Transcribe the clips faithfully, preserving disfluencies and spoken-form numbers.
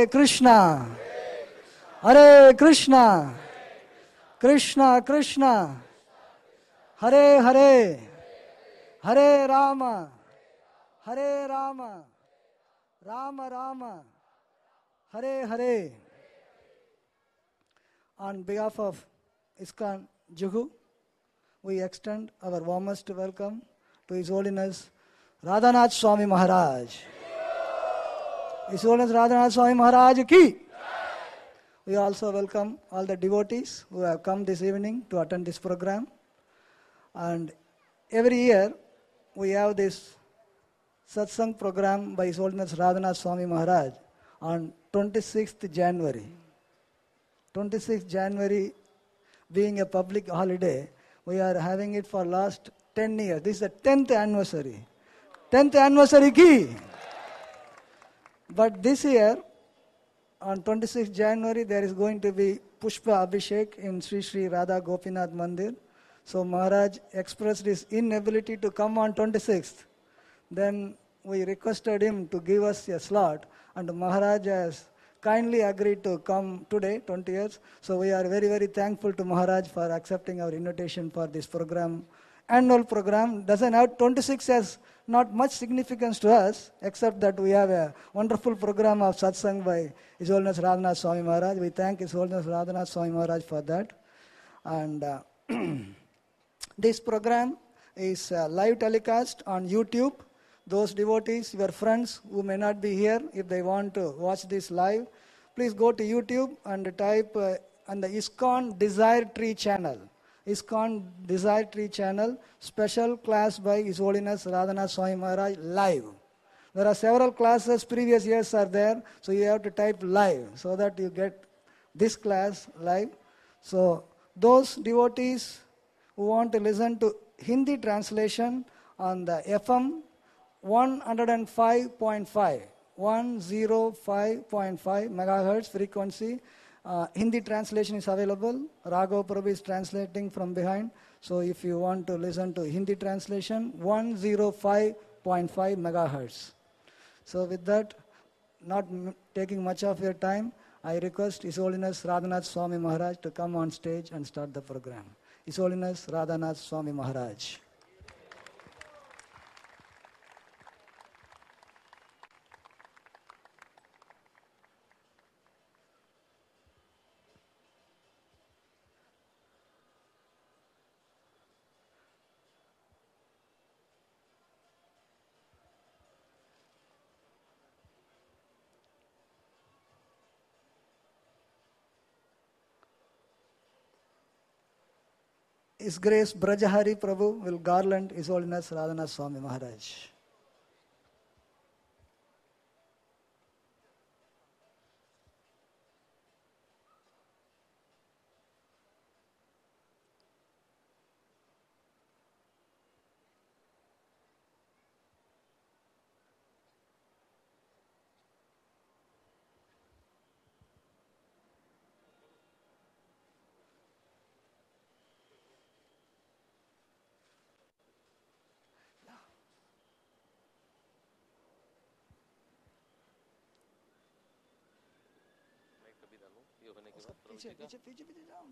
Hare Krishna, Hare Krishna, Krishna Krishna, Hare Hare, Hare Rama, Hare Rama, Rama Rama, Hare Hare. On behalf of ISKCON Juhu, we extend our warmest welcome to His Holiness Radhanath Swami Maharaj. His Holiness Radhanath Swami Maharaj ki. We also welcome all the devotees who have come this evening to attend this program. And every year we have this satsang program by His Holiness Radhanath Swami Maharaj on twenty-sixth January. twenty-sixth January being a public holiday, we are having it for last ten years. This is the tenth anniversary. tenth anniversary ki. But this year, on twenty-sixth January, there is going to be Pushpa Abhishek in Sri Sri Radha Gopinath Mandir. So Maharaj expressed his inability to come on twenty-sixth. Then we requested him to give us a slot, and Maharaj has kindly agreed to come today, twentieth. So we are very, very thankful to Maharaj for accepting our invitation for this program. Annual program doesn't have twenty-six as not much significance to us, except that we have a wonderful program of satsang by His Holiness Radhanath Swami Maharaj. We thank His Holiness Radhanath Swami Maharaj for that. And uh, this program is uh, live telecast on YouTube. Those devotees, your friends who may not be here, if they want to watch this live, please go to YouTube and type uh, on the ISKCON Desire Tree channel. ISKCON Desire Tree channel, special class by His Holiness Radhanath Swami Maharaj live. There are several classes, previous years are there, so you have to type live so that you get this class live. So those devotees who want to listen to Hindi translation on the F M one oh five point five, one oh five point five megahertz frequency, Uh, Hindi translation is available. Raghav Prabhu is translating from behind. So if you want to listen to Hindi translation, one oh five point five megahertz. So with that, not m- taking much of your time, I request His Holiness Radhanath Swami Maharaj to come on stage and start the program. His Holiness Radhanath Swami Maharaj. His Grace Brajahari Prabhu will garland His Holiness Radhanath Swami Maharaj. पीछे पीछे पीछे पीछे जाओ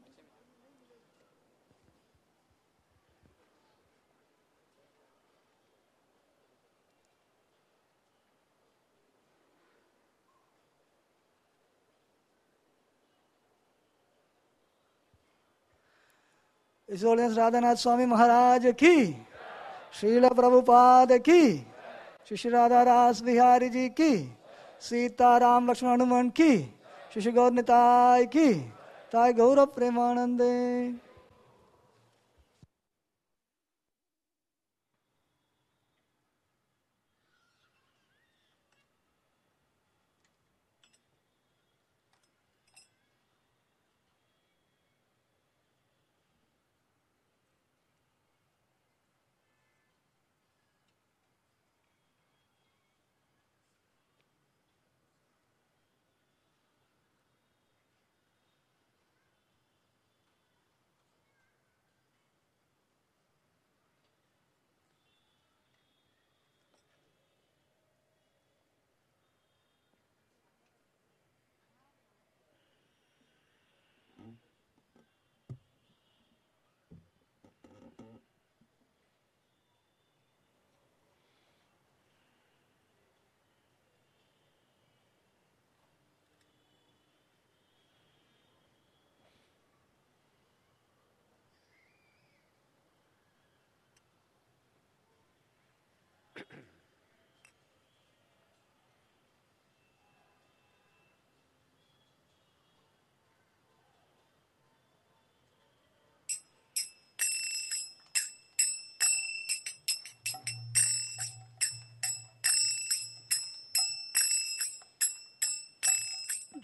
His Holiness Radhanath Swami Maharaj ki, Srila Prabhupada ki, Shri Radha Ras Bihari ji ki, Sita Ram Lakshman Hanuman ki, Shri Gaur Nitai ki, Tai Gaurav Premanande.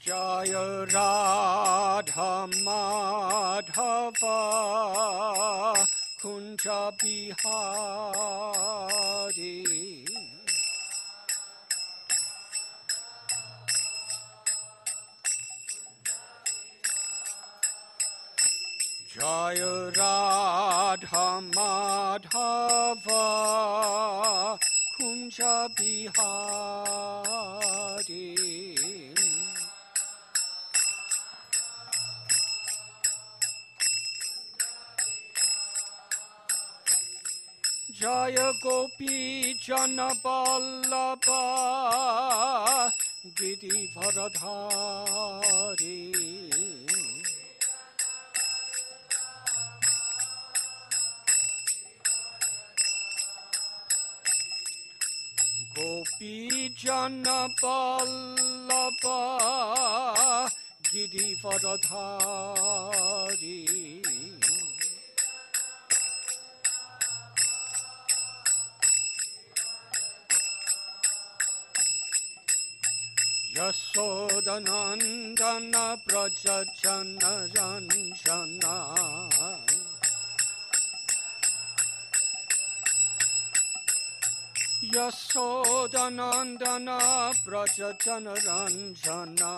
Jai Radha Madhava Kunja Bihari Jai Radha Madhava Kunja Bihari Jaya Gopi Jana Vallabha Giridharadhari Gopi Jana Vallabha Giridharadhari Yasodanandana Prajajana Ranjana Yasodanandana Prajajana Ranjana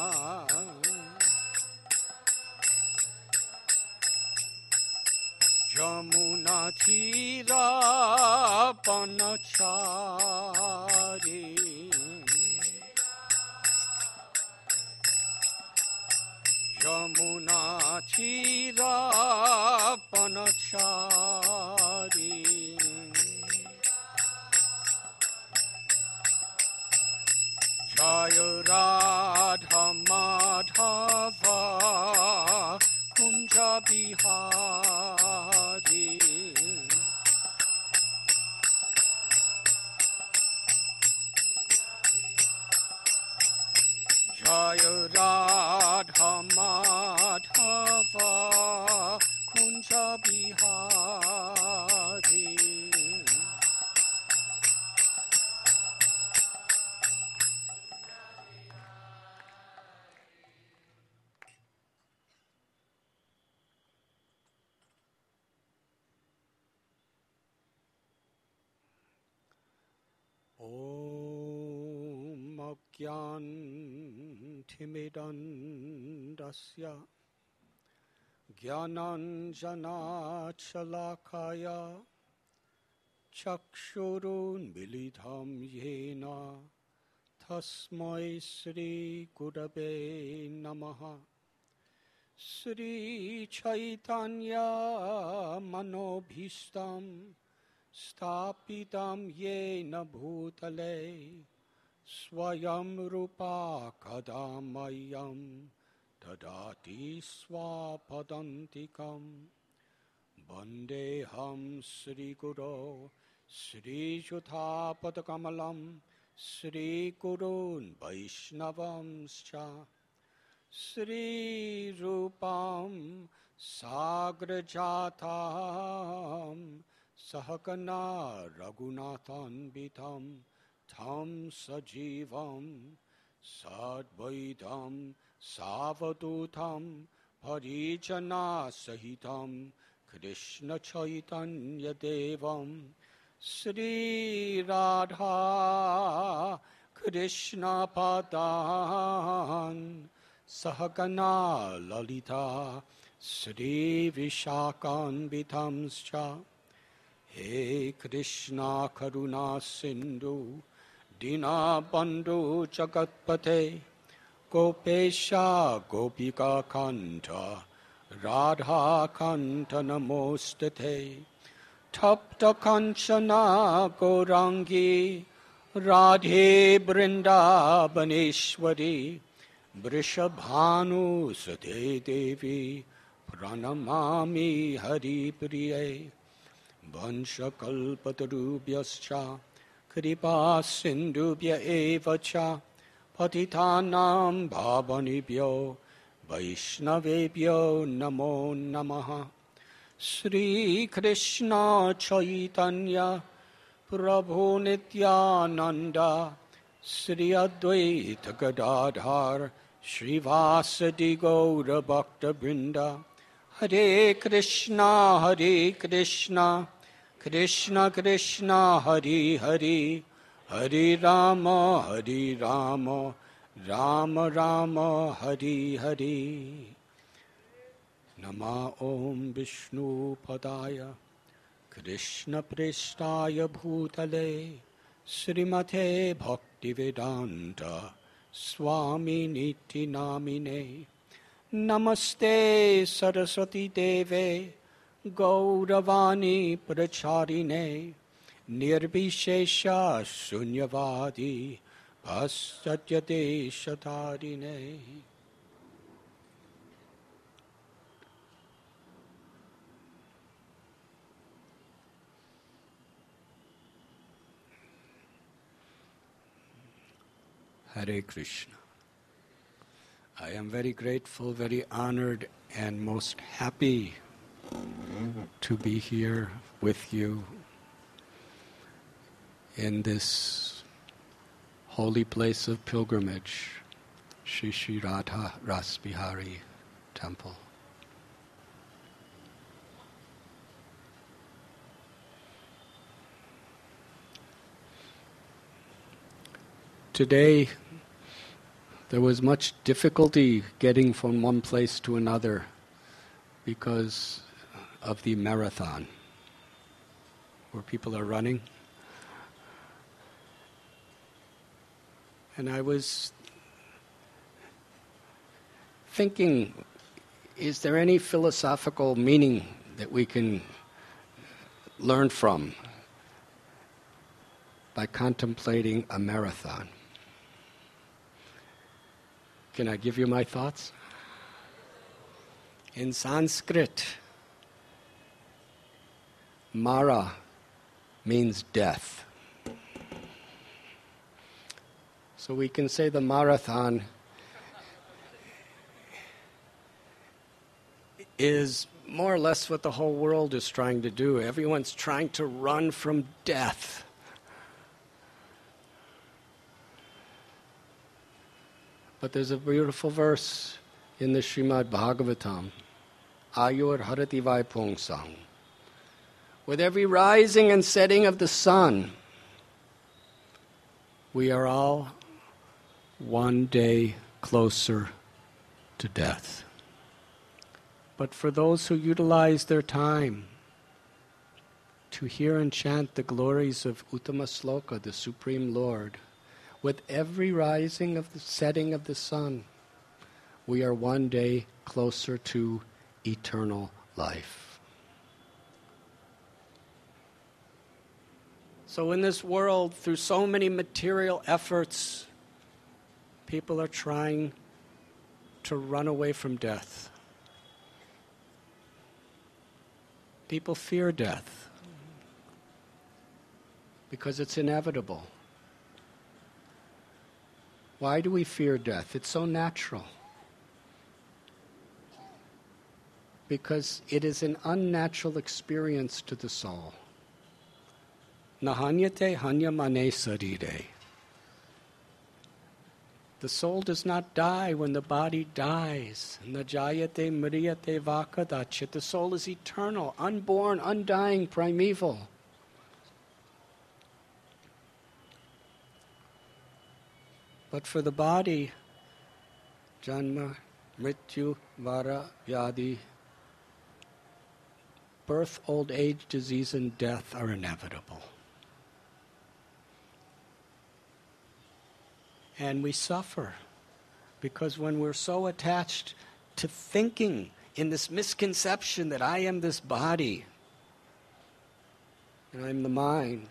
Jamuna Tira Panachari Jamuna Tira Panachari Jaya Radha Madhava Kunja Bihari Jaya Radha Madhava Kunja Bihari Om Agyantimidandasya Gyananjana Chalakaya Chakshurun Milidham Yena Tasmai Sri Gurave Namaha Sri Chaitanya Manobhishtam Stapitam Yena Bhutale Swayam Rupa Kadamayam Tadati Swapadantikam Bandeham Sri Guru Sri Juthapadakamalam Sri Gurun Vaishnavamscha Sri Rupam Sagrajatam Sahakana Raghunathan Bitam Tham Sajivam Sadvaitam Savadutam Parijana Sahitam Krishna Chaitanya Devam Sri Radha Krishna Padan Sahagana Lalita Sri Vishakan Vitamscha He Krishna Karuna Sindhu Dina Bandhu Jagatpate Gopesha Gopika Kanta Radha Kanta Namostate Tapta Kanchana Gaurangi Radhe Brindabaneshwari Vrishabhanu Sate Devi Pranamami Hari Priye Vanshakalpatarubhyascha Kripa Sindhubhya eva cha Patitanam Bhavanibhyo Vaishnavebhyo Namo Namaha Sri Krishna Chaitanya Prabhu Nityananda Sri Advaita Gadadhar Srivasadi Gaura Bhakta Vrinda. Hare Krishna, Hare Krishna, Krishna Krishna, Hare Hare, Hare Rama, Hare Rama, Rama Rama, Hare Hare. Nama Om Vishnu Padaya, Krishna Prishtaya Bhutale, Srimate Bhaktivedanta, Swami Niti Namine. Namaste Saraswati Deve, Gauravani Pracharine, Nirvishesha Shunyavadi, Pasatyate Shatarine. Hare Krishna. I am very grateful, very honored, and most happy to be here with you in this holy place of pilgrimage, Shri Shri Radha Rasbihari Temple. Today, there was much difficulty getting from one place to another because of the marathon, where people are running. And I was thinking, is there any philosophical meaning that we can learn from by contemplating a marathon? Can I give you my thoughts? In Sanskrit, Mara means death. So we can say the marathon is more or less what the whole world is trying to do. Everyone's trying to run from death. But there's a beautiful verse in the Srimad Bhagavatam, Ayur Harati Vaipungsang. With every rising and setting of the sun, we are all one day closer to death. But for those who utilize their time to hear and chant the glories of Uttama Sloka, the Supreme Lord, with every rising of the setting of the sun, we are one day closer to eternal life. So in this world, through so many material efforts, people are trying to run away from death. People fear death because it's inevitable. Why do we fear death? It's so natural. Because it is an unnatural experience to the soul. Nahanyate hanyamane sarire. The soul does not die when the body dies. Najayate mriyate vakadachit. The soul is eternal, unborn, undying, primeval. But for the body, janma, mrityu, vara, vyadi, birth, old age, disease, and death are inevitable. And we suffer because when we're so attached to thinking in this misconception that I am this body and I'm the mind,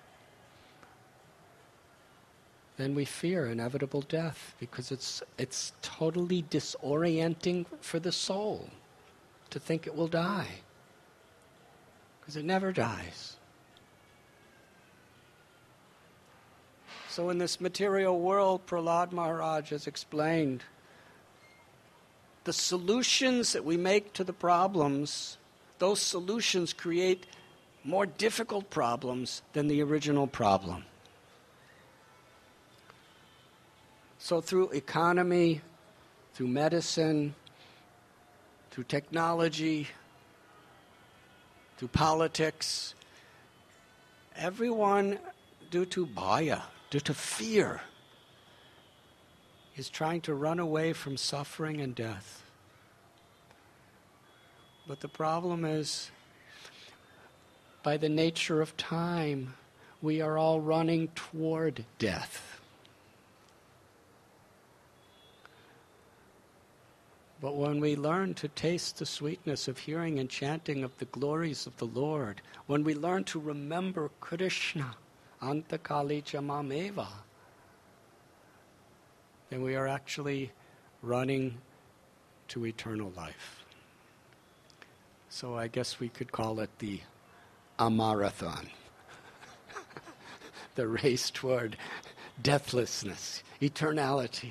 then we fear inevitable death because it's it's totally disorienting for the soul to think it will die, because it never dies. So in this material world, Prahlad Maharaj has explained, the solutions that we make to the problems, those solutions create more difficult problems than the original problem. So through economy, through medicine, through technology, through politics. Everyone, due to bhaya, due to fear, is trying to run away from suffering and death. But the problem is, by the nature of time, we are all running toward death. But when we learn to taste the sweetness of hearing and chanting of the glories of the Lord, when we learn to remember Krishna, Antakali Chamameva, then we are actually running to eternal life. So I guess we could call it the Amarathon, the race toward deathlessness, eternality.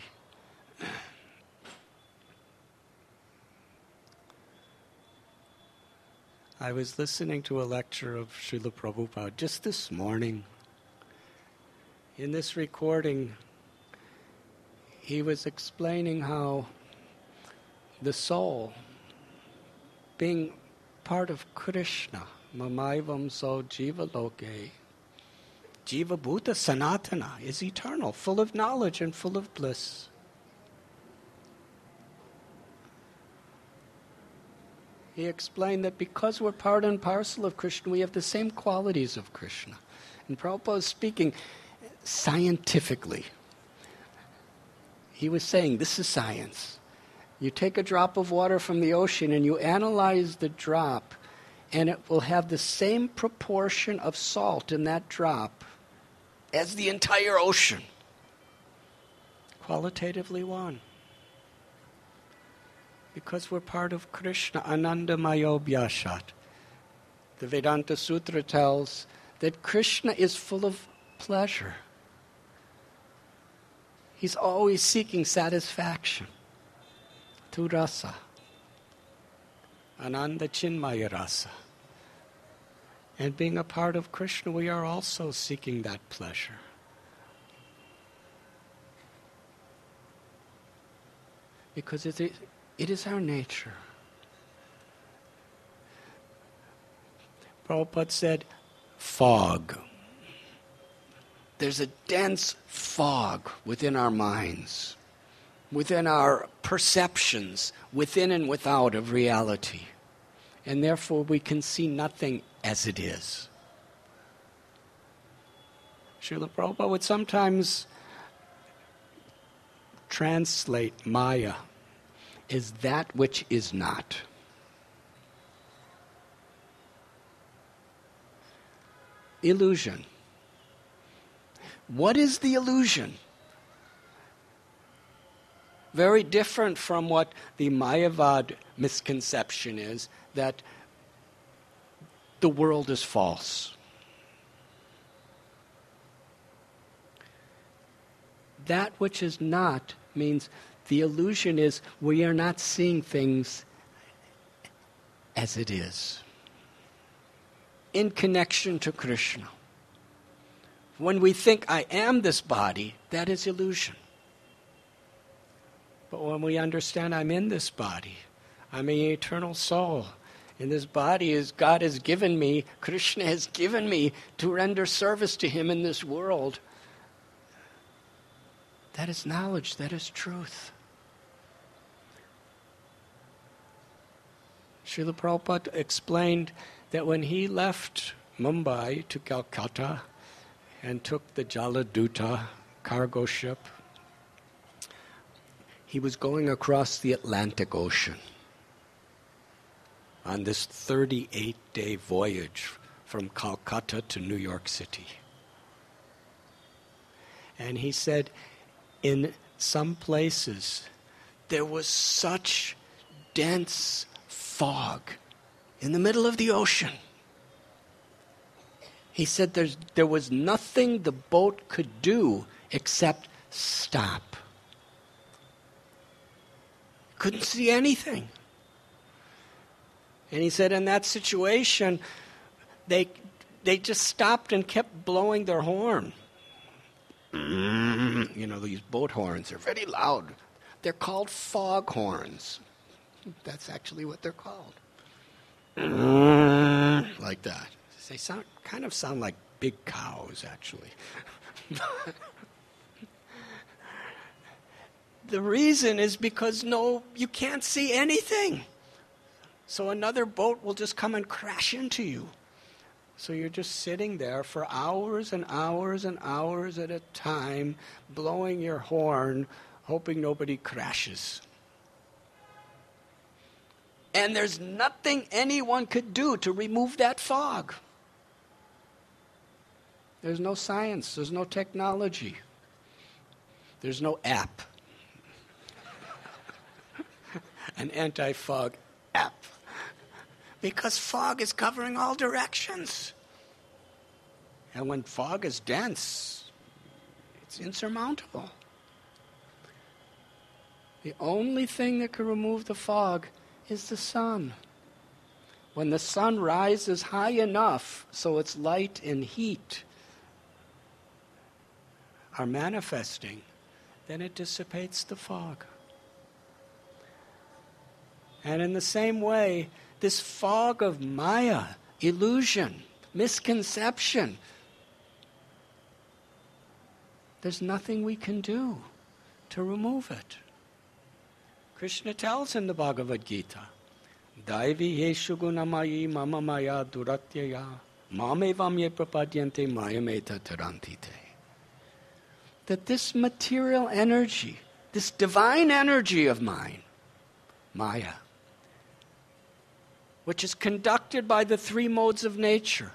I was listening to a lecture of Srila Prabhupada just this morning. In this recording, he was explaining how the soul, being part of Krishna, Mamaivam so jiva loke, jiva bhuta sanatana, is eternal, full of knowledge and full of bliss. He explained that because we're part and parcel of Krishna, we have the same qualities of Krishna. And Prabhupada is speaking scientifically. He was saying, this is science. You take a drop of water from the ocean and you analyze the drop, and it will have the same proportion of salt in that drop as the entire ocean. Qualitatively one. Because we're part of Krishna, Anandamayo Bhyashat. The Vedanta Sutra tells that Krishna is full of pleasure. He's always seeking satisfaction. Tu rasa. Ananda Chinmaya rasa. And being a part of Krishna, we are also seeking that pleasure. Because it is, it is our nature. Prabhupada said, fog. There's a dense fog within our minds, within our perceptions, within and without of reality. And therefore we can see nothing as it is. Srila Prabhupada would sometimes translate Maya as that which is not. Illusion. What is the illusion? Very different from what the Mayavad misconception is, that the world is false. That which is not means the illusion is we are not seeing things as it is, in connection to Krishna. When we think I am this body, that is illusion. But when we understand I'm in this body, I'm an eternal soul, and this body is God has given me, Krishna has given me to render service to Him in this world, that is knowledge, that is truth. Srila Prabhupada explained that when he left Mumbai to Calcutta and took the Jaladuta cargo ship, he was going across the Atlantic Ocean on this thirty-eight day voyage from Calcutta to New York City. And he said, in some places, there was such dense fog in the middle of the ocean. He said there's, there was nothing the boat could do except stop. Couldn't see anything. And he said in that situation, they, they just stopped and kept blowing their horn. You know, these boat horns are very loud. They're called foghorns. That's actually what they're called. Like that. They sound kind of sound like big cows, actually. The reason is because no, you can't see anything. So another boat will just come and crash into you. So you're just sitting there for hours and hours and hours at a time, blowing your horn, hoping nobody crashes. And there's nothing anyone could do to remove that fog. There's no science, there's no technology, there's no app. An anti-fog app. Because fog is covering all directions. And when fog is dense, it's insurmountable. The only thing that can remove the fog is the sun. When the sun rises high enough so its light and heat are manifesting, then it dissipates the fog. And in the same way, this fog of Maya, illusion, misconception, there's nothing we can do to remove it. Krishna tells in the Bhagavad Gita, Daivi yeshu gunamayi mama maya duratyaya mamevam ye prapadyante mayameta tarantite. That this material energy, this divine energy of mine, Maya, which is conducted by the three modes of nature,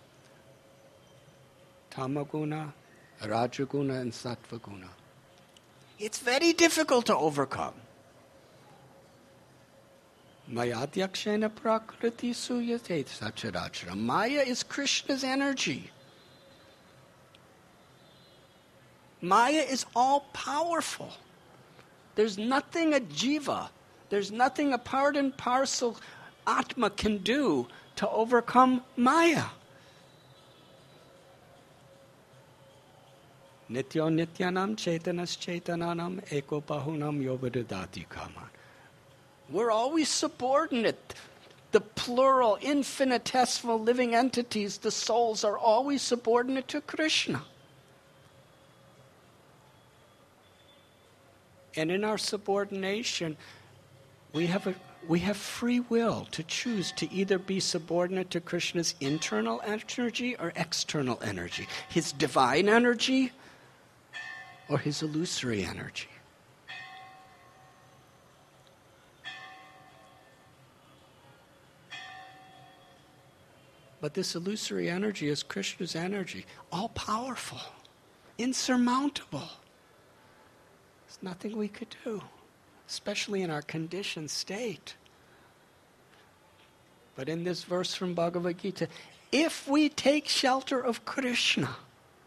Tamaguna, Rajaguna, and Sattvaguna. It's very difficult to overcome. Mayadhyakshena prakriti suyate sacharachara. Maya is Krishna's energy. Maya is all-powerful. There's nothing a jiva, there's nothing a part and parcel Atma can do to overcome Maya. Nityo nityanam chaitanas chaitananam eko bahunam yovadadati kaman. We're always subordinate. The plural, infinitesimal living entities, the souls, are always subordinate to Krishna. And in our subordination, we have a We have free will to choose to either be subordinate to Krishna's internal energy or external energy, his divine energy or his illusory energy. But this illusory energy is Krishna's energy, all-powerful, insurmountable. There's nothing we could do, especially in our conditioned state. But in this verse from Bhagavad Gita, if we take shelter of Krishna,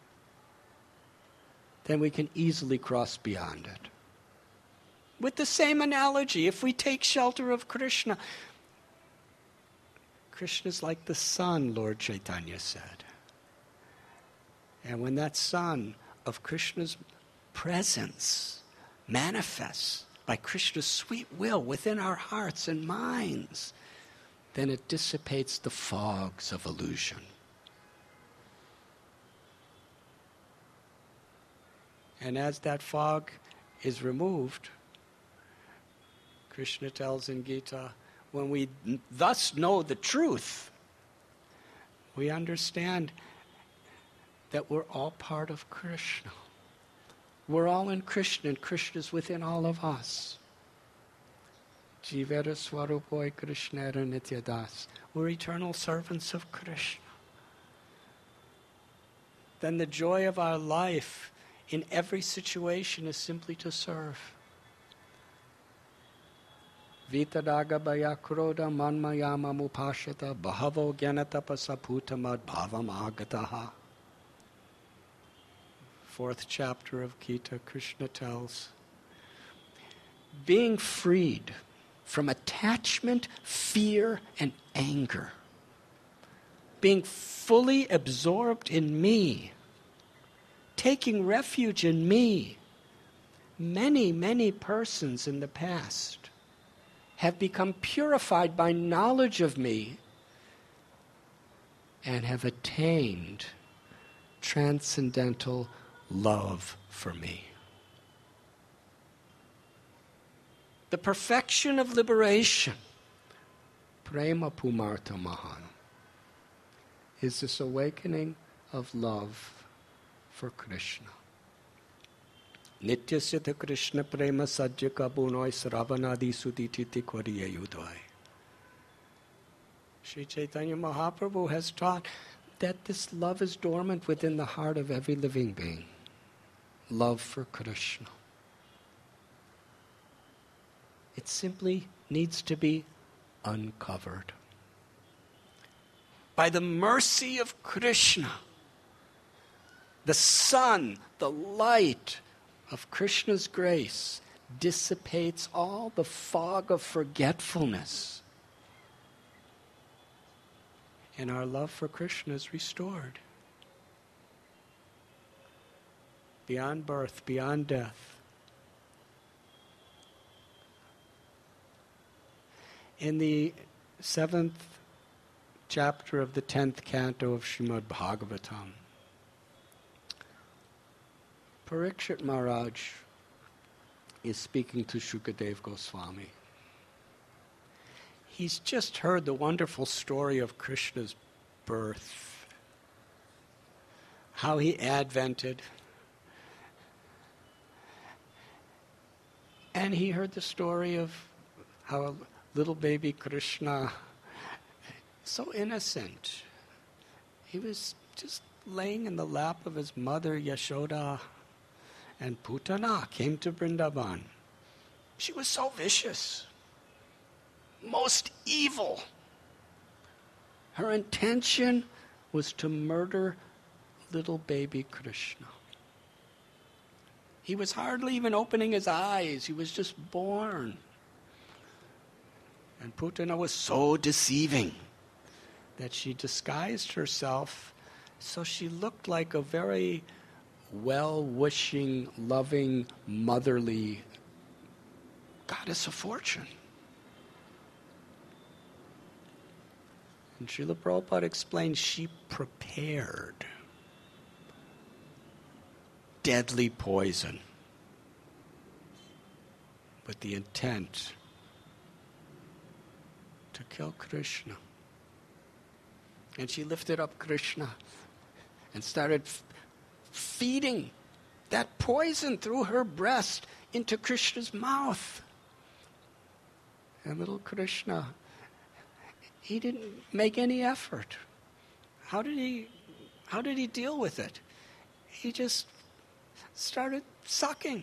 then we can easily cross beyond it. With the same analogy, if we take shelter of Krishna, Krishna's like the sun, Lord Chaitanya said. And when that sun of Krishna's presence manifests by Krishna's sweet will within our hearts and minds, then it dissipates the fogs of illusion. And as that fog is removed, Krishna tells in Gita, when we thus know the truth, we understand that we're all part of Krishna. We're all in Krishna, and Krishna is within all of us. Jivera Swarupoi Krishnera Nityadas. We're eternal servants of Krishna. Then the joy of our life in every situation is simply to serve. Vitadaga baya kroda manmayama mupashata bahavo gyanatapasaputamad bhavam agataha. Fourth chapter of Gita, Krishna tells, being freed from attachment, fear, and anger, being fully absorbed in me, taking refuge in me, many, many persons in the past have become purified by knowledge of me and have attained transcendental love for me. The perfection of liberation, prema pumarta mahan, is this awakening of love for Krishna. Nitya siddha Krishna prema sajya kabunoi sravanadi sudititi kwariye udvai. Sri Chaitanya Mahaprabhu has taught that this love is dormant within the heart of every living being. Love for Krishna. It simply needs to be uncovered. By the mercy of Krishna, the sun, the light of Krishna's grace dissipates all the fog of forgetfulness. And our love for Krishna is restored. Beyond birth, beyond death. In the seventh chapter of the tenth canto of Srimad Bhagavatam, Parikshit Maharaj is speaking to Shukadev Goswami. He's just heard the wonderful story of Krishna's birth, how he advented. And he heard the story of how little baby Krishna, so innocent, he was just laying in the lap of his mother Yashoda, and Putana came to Vrindavan. She was so vicious, most evil. Her intention was to murder little baby Krishna. He was hardly even opening his eyes. He was just born. And Putana was so deceiving that she disguised herself so she looked like a very well-wishing, loving, motherly goddess of fortune. And Srila Prabhupada explained she prepared deadly poison with the intent to kill Krishna. And she lifted up Krishna and started f- feeding that poison through her breast into Krishna's mouth. And little Krishna, he didn't make any effort. How did he, how did he deal with it? He just started sucking.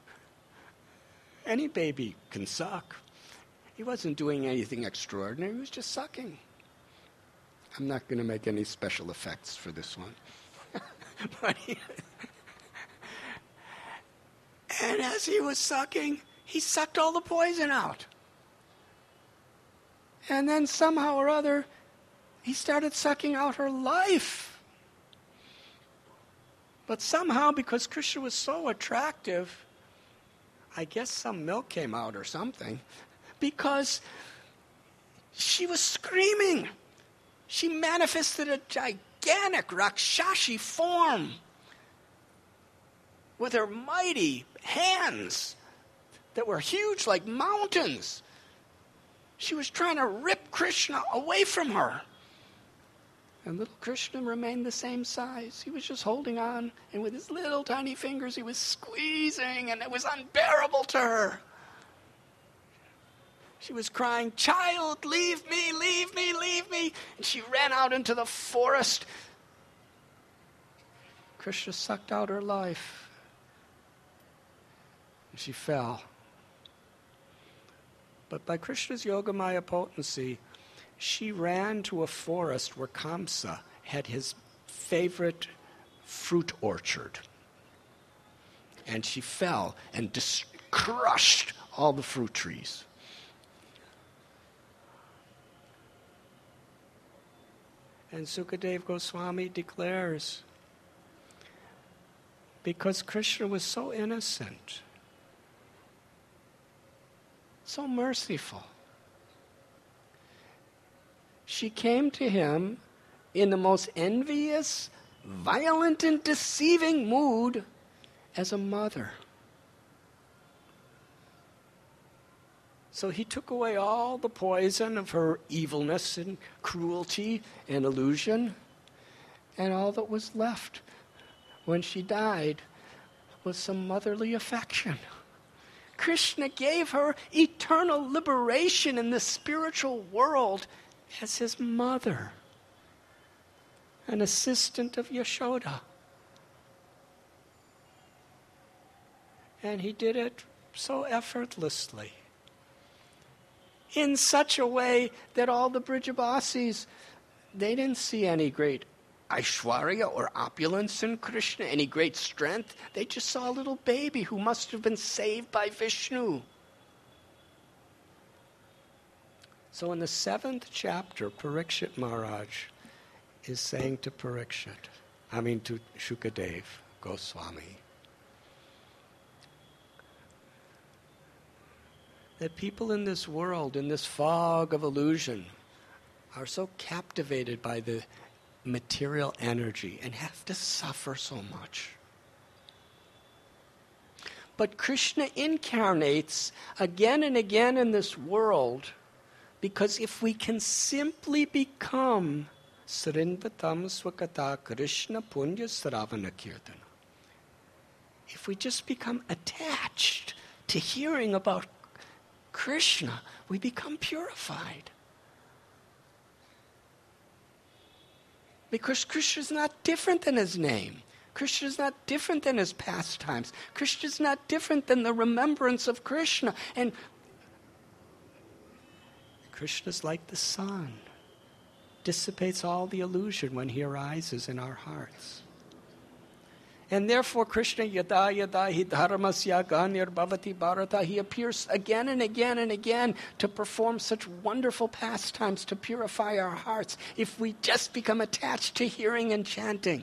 Any baby can suck. He wasn't doing anything extraordinary. He was just sucking. I'm not going to make any special effects for this one. But he, and as he was sucking, he sucked all the poison out. And then somehow or other, he started sucking out her life. But somehow, because Krishna was so attractive, I guess some milk came out or something, because she was screaming. She manifested a gigantic Rakshashi form with her mighty hands that were huge like mountains. She was trying to rip Krishna away from her. And little Krishna remained the same size. He was just holding on, and with his little tiny fingers he was squeezing, and it was unbearable to her. She was crying, "Child, leave me, leave me, leave me." And she ran out into the forest. Krishna sucked out her life. And she fell. But by Krishna's Yogamaya potency, she ran to a forest where Kamsa had his favorite fruit orchard. And she fell and dis- crushed all the fruit trees. And Sukadeva Goswami declares, because Krishna was so innocent, so merciful. She came to him in the most envious, violent, and deceiving mood as a mother. So he took away all the poison of her evilness and cruelty and illusion, and all that was left when she died was some motherly affection. Krishna gave her eternal liberation in the spiritual world as his mother, an assistant of Yashoda. And he did it so effortlessly, in such a way that all the Brijabasis, they didn't see any great Aishwarya or opulence in Krishna, any great strength. They just saw a little baby who must have been saved by Vishnu. So in the seventh chapter, Parikshit Maharaj is saying to Parikshit, I mean to Shukadev Goswami, that people in this world, in this fog of illusion, are so captivated by the material energy and have to suffer so much. But Krishna incarnates again and again in this world because if we can simply become Srinvatam Swakata Krishna Punya Sravana Kirtana, if we just become attached to hearing about Krishna, we become purified. Because Krishna is not different than his name. Krishna is not different than his pastimes. Krishna is not different than the remembrance of Krishna. And Krishna is like the sun, dissipates all the illusion when he arises in our hearts. And therefore Krishna yada yada hi dharmasya ganir bhavati bharata, he appears again and again and again to perform such wonderful pastimes to purify our hearts if we just become attached to hearing and chanting.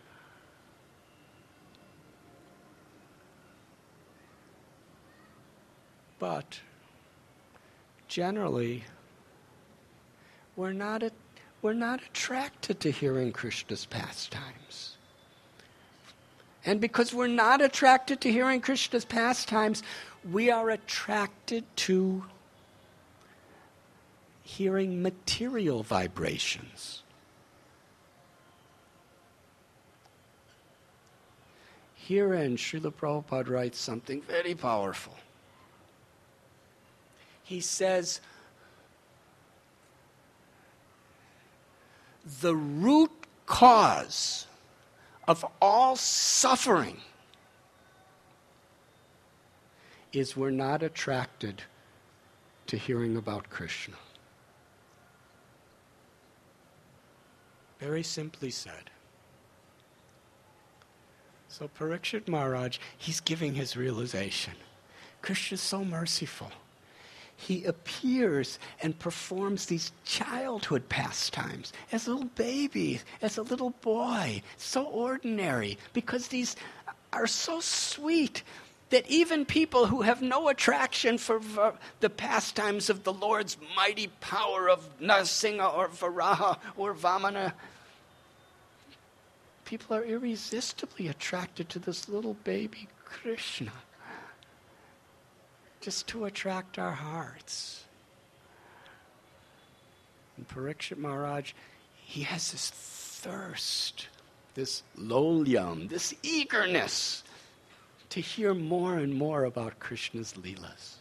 But generally, we're not, a, we're not attracted to hearing Krishna's pastimes. And because we're not attracted to hearing Krishna's pastimes, we are attracted to hearing material vibrations. Herein, Srila Prabhupada writes something very powerful. He says, the root cause of all suffering is we're not attracted to hearing about Krishna. Very simply said. So Parikshit Maharaj, he's giving his realization. Krishna is so merciful. He appears and performs these childhood pastimes as a little baby, as a little boy, so ordinary, because these are so sweet that even people who have no attraction for v- the pastimes of the Lord's mighty power of Narasimha or Varaha or Vamana, people are irresistibly attracted to this little baby Krishna, just to attract our hearts. And Parikshit Maharaj, he has this thirst, this lolyam, this eagerness to hear more and more about Krishna's Leelas.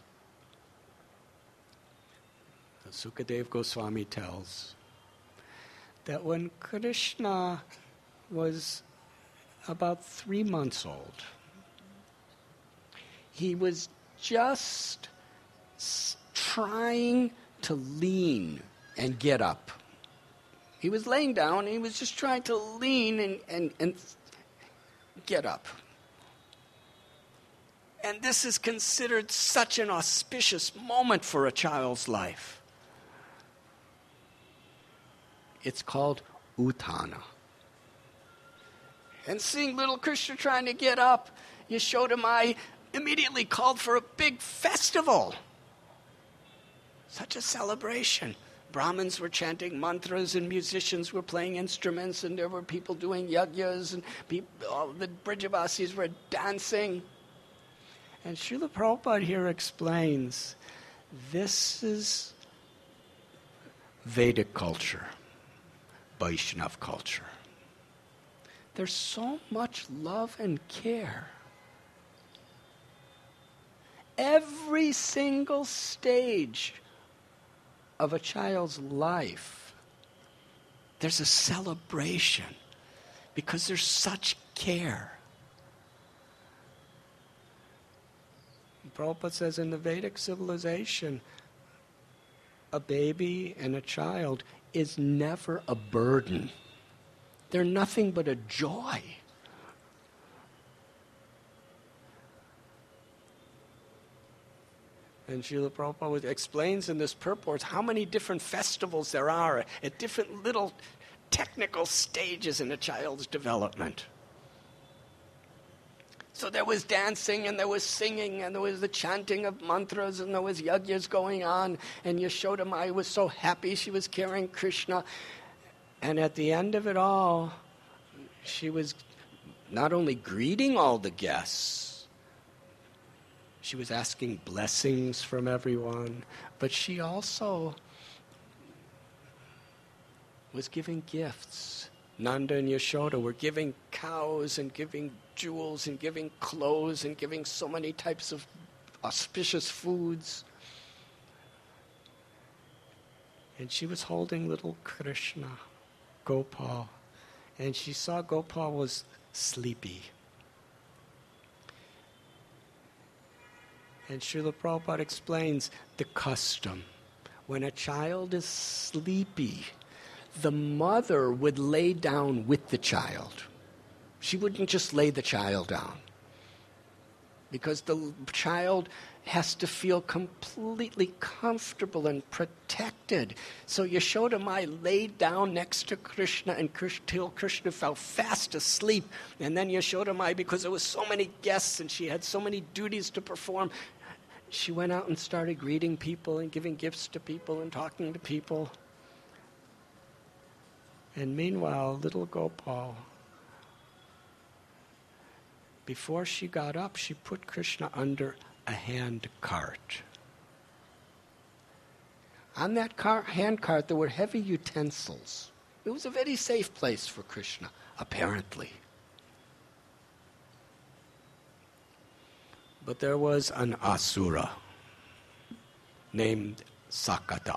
So Sukadev Goswami tells that when Krishna was about three months old, he was just trying to lean and get up. He was laying down, and he was just trying to lean and, and, and get up. And this is considered such an auspicious moment for a child's life. It's called Uttana. And seeing little Krishna trying to get up, Yashoda Mai immediately called for a big festival. Such a celebration. Brahmins were chanting mantras and musicians were playing instruments and there were people doing yajnas and people, all the Brijavasis were dancing. And Srila Prabhupada here explains, this is Vedic culture, Vaishnav culture. There's so much love and care. Every single stage of a child's life, there's a celebration because there's such care. Prabhupada says in the Vedic civilization, a baby and a child is never a burden. They're nothing but a joy. And Srila Prabhupada explains in this purport how many different festivals there are at different little technical stages in a child's development. So there was dancing and there was singing and there was the chanting of mantras and there was yajnas going on, and Yashoda Mai was so happy she was carrying Krishna. And at the end of it all, she was not only greeting all the guests, she was asking blessings from everyone, but she also was giving gifts. Nanda and Yashoda were giving cows and giving jewels and giving clothes and giving so many types of auspicious foods. And she was holding little Krishna, Gopal, and she saw Gopal was sleepy. And Srila Prabhupada explains the custom. When a child is sleepy, the mother would lay down with the child. She wouldn't just lay the child down, because the child has to feel completely comfortable and protected. So Yashoda Mai laid down next to Krishna and Krishna, till Krishna fell fast asleep. And then Yashoda Mai, because there was so many guests and she had so many duties to perform, she went out and started greeting people and giving gifts to people and talking to people. And meanwhile, little Gopal, before she got up, she put Krishna under a hand cart. On that car, hand cart, there were heavy utensils. It was a very safe place for Krishna, apparently. But there was an asura named Sakata,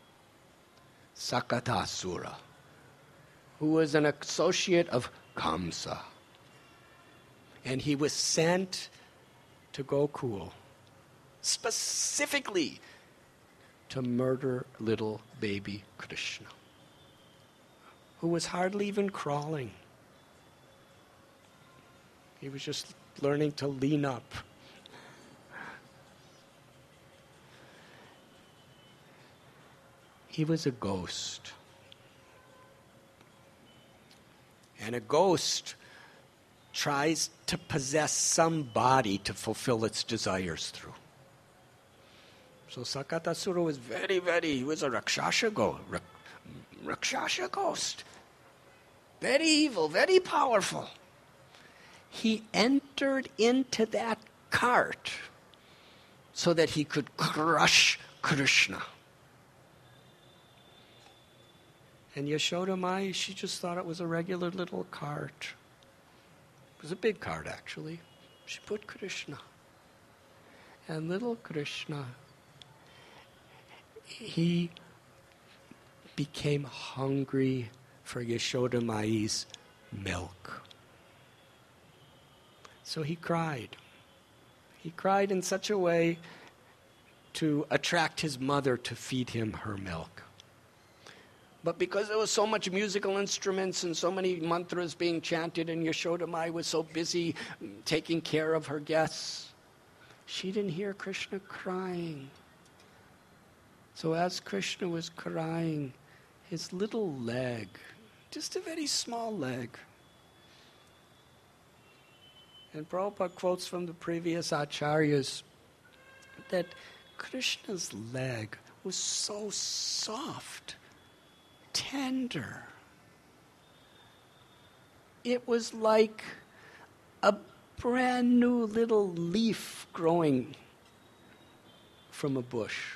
Sakatasura, who was an associate of Kamsa. And he was sent to Gokul specifically to murder little baby Krishna, who was hardly even crawling. He was just learning to lean up. He was a ghost. And a ghost tries to possess some body to fulfill its desires through. So Sakatasura was very, very, he was a Rakshasha ghost, Rakshasha ghost. Very evil, very powerful. He entered into that cart so that he could crush Krishna. And Yashoda Mai, she just thought it was a regular little cart. It was a big cart, actually. She put Krishna. And little Krishna, he became hungry for Yashoda Mai's milk. So he cried. He cried in such a way to attract his mother to feed him her milk. But because there was so much musical instruments and so many mantras being chanted, and Yashoda Mai was so busy taking care of her guests, she didn't hear Krishna crying. So as Krishna was crying, his little leg, just a very small leg, and Prabhupada quotes from the previous acharyas that Krishna's leg was so soft, tender. It was like a brand new little leaf growing from a bush.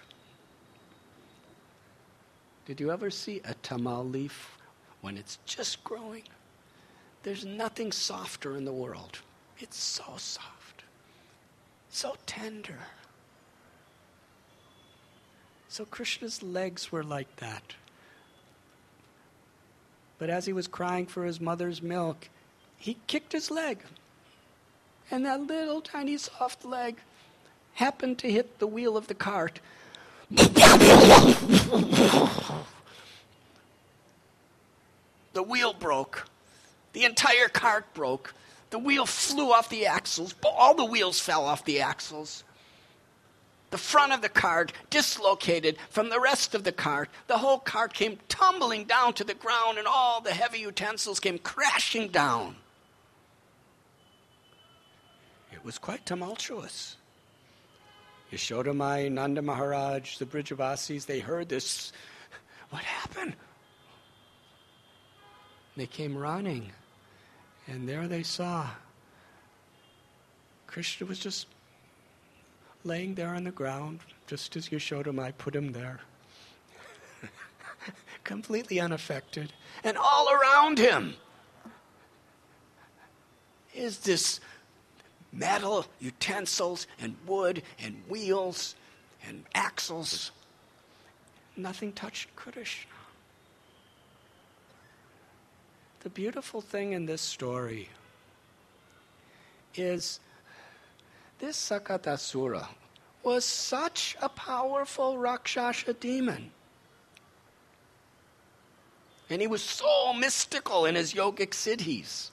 Did you ever see a tamal leaf when it's just growing? There's nothing softer in the world. It's so soft, so tender. So Krishna's legs were like that. But as he was crying for his mother's milk, he kicked his leg. And that little tiny soft leg happened to hit the wheel of the cart. The wheel broke. The entire cart broke. The wheel flew off the axles. All the wheels fell off the axles. The front of the cart dislocated from the rest of the cart. The whole cart came tumbling down to the ground, and all the heavy utensils came crashing down. It was quite tumultuous. Yashodamai, Nanda Maharaj, the Brijavasis, they heard this. What happened? They came running, and there they saw Krishna was just laying there on the ground, just as Yashodamai put him there. Completely unaffected. And all around him is this metal utensils and wood and wheels and axles. Nothing touched Krishna. The beautiful thing in this story is this Sakatasura was such a powerful Rakshasa demon. And he was so mystical in his yogic siddhis.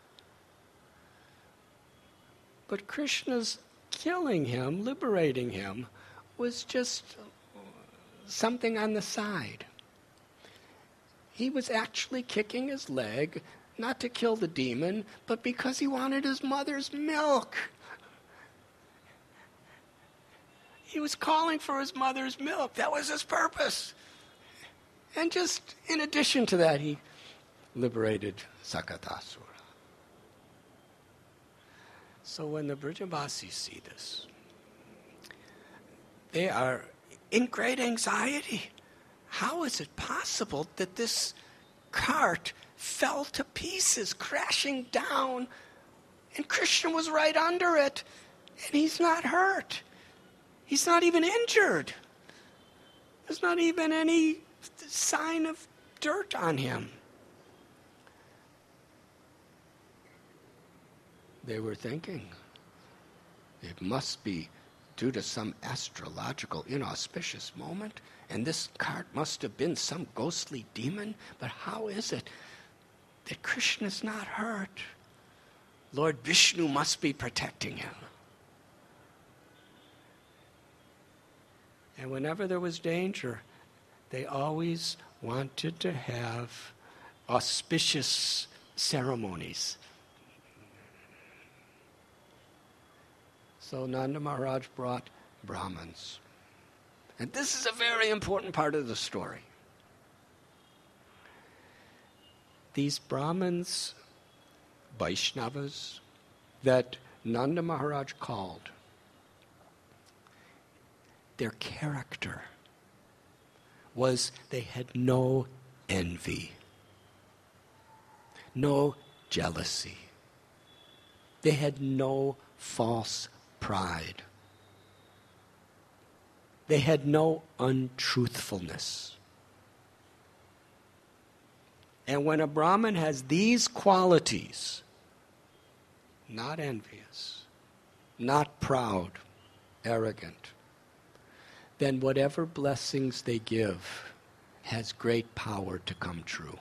But Krishna's killing him, liberating him, was just something on the side. He was actually kicking his leg, not to kill the demon, but because he wanted his mother's milk. He was calling for his mother's milk. That was his purpose. And just in addition to that, he liberated Sakatasura. So when the Brijavasis see this, they are in great anxiety. How is it possible that this cart fell to pieces, crashing down, and Krishna was right under it, and he's not hurt? He's not even injured. There's not even any sign of dirt on him. They were thinking, it must be due to some astrological inauspicious moment, and this cart must have been some ghostly demon. But how is it that Krishna's not hurt? Lord Vishnu must be protecting him. And whenever there was danger, they always wanted to have auspicious ceremonies. So Nanda Maharaj brought Brahmins. And this is a very important part of the story. These Brahmins, Vaishnavas, that Nanda Maharaj called, their character was they had no envy, no jealousy. They had no false pride. They had no untruthfulness. And when a Brahmin has these qualities, not envious, not proud, arrogant, then whatever blessings they give has great power to come true.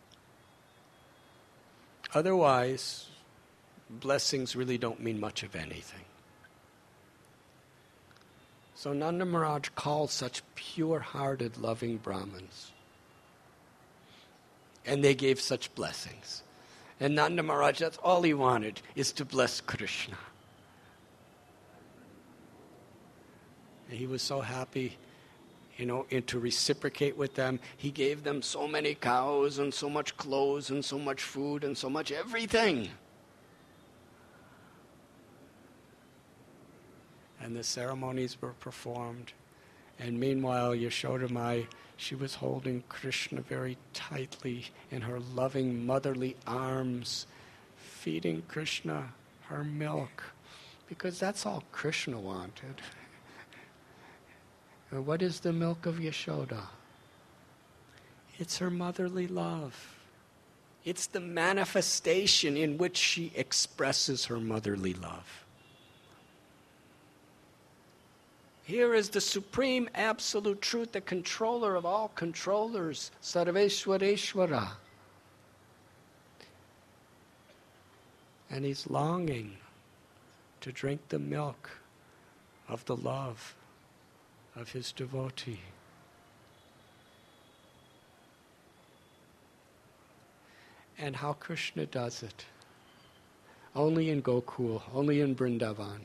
Otherwise, blessings really don't mean much of anything. So Nanda Maharaj called such pure-hearted, loving Brahmins. And they gave such blessings. And Nanda Maharaj, that's all he wanted, is to bless Krishna. And he was so happy. you know, and to reciprocate with them, he gave them so many cows and so much clothes and so much food and so much everything. And the ceremonies were performed. And meanwhile, Yashoda Mai, she was holding Krishna very tightly in her loving motherly arms, feeding Krishna her milk, because that's all Krishna wanted. And what is the milk of Yashoda? It's her motherly love. It's the manifestation in which she expresses her motherly love. Here is the supreme absolute truth, the controller of all controllers, Sarveshwareshwara. And he's longing to drink the milk of the love of his devotee. And how Krishna does it? Only in Gokul, only in Vrindavan.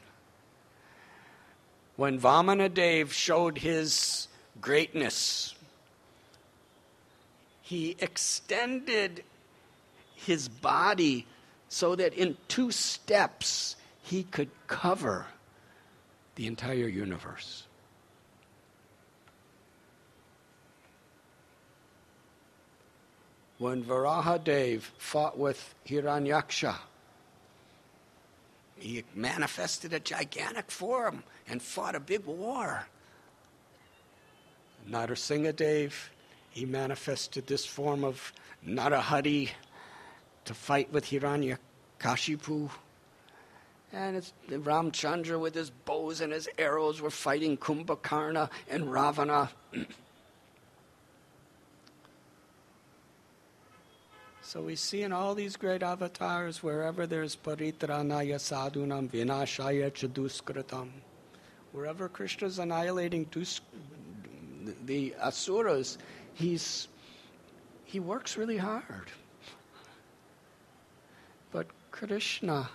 When Vamanadev showed his greatness, he extended his body so that in two steps he could cover the entire universe. When Varahadev fought with Hiranyaksha, he manifested a gigantic form and fought a big war. Narsinghadev, he manifested this form of Narahari to fight with Hiranyakashipu. And it's Ramchandra with his bows and his arrows were fighting Kumbhakarna and Ravana. So we see in all these great avatars, wherever there's paritranaya sadhunam vinashaya chaduskritam, wherever Krishna's annihilating dus- the asuras, he's he works really hard. But Krishna,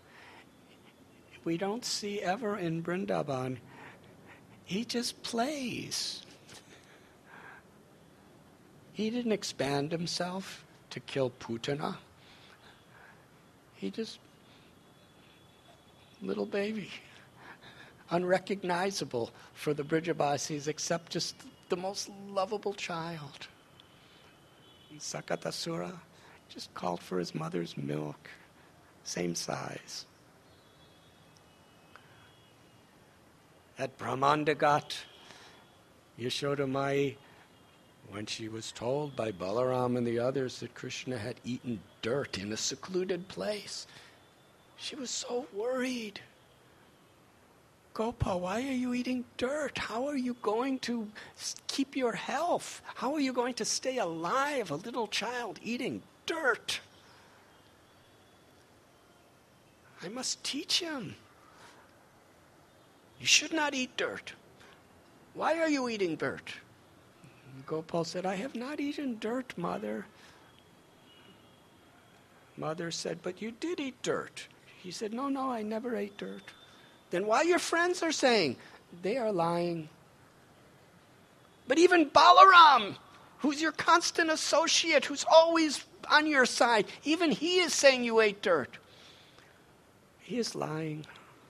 we don't see ever in Vrindavan, he just plays. He didn't expand himself to kill Putana. He just, little baby, unrecognizable for the Brijabasis except just the most lovable child. And Sakatasura just called for his mother's milk, same size. At Brahmandagat, Yashoda Mai, when she was told by Balaram and the others that Krishna had eaten dirt in a secluded place, she was so worried. Gopa, why are you eating dirt? How are you going to keep your health? How are you going to stay alive, a little child eating dirt? I must teach him. You should not eat dirt. Why are you eating dirt? Gopal said, I have not eaten dirt, Mother. Mother said, but you did eat dirt. He said, no, no, I never ate dirt. Then why your friends are saying? They are lying. But even Balaram, who's your constant associate, who's always on your side, even he is saying you ate dirt. He is lying.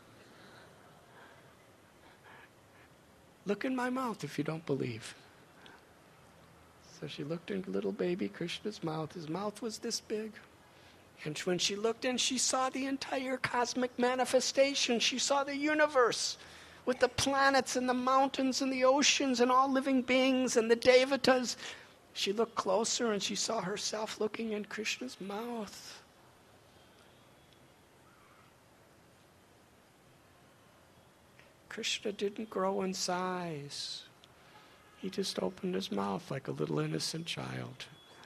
Look in my mouth if you don't believe. So she looked in little baby Krishna's mouth. His mouth was this big. And when she looked in, she saw the entire cosmic manifestation. She saw the universe with the planets and the mountains and the oceans and all living beings and the devatas. She looked closer and she saw herself looking in Krishna's mouth. Krishna didn't grow in size. He just opened his mouth like a little innocent child.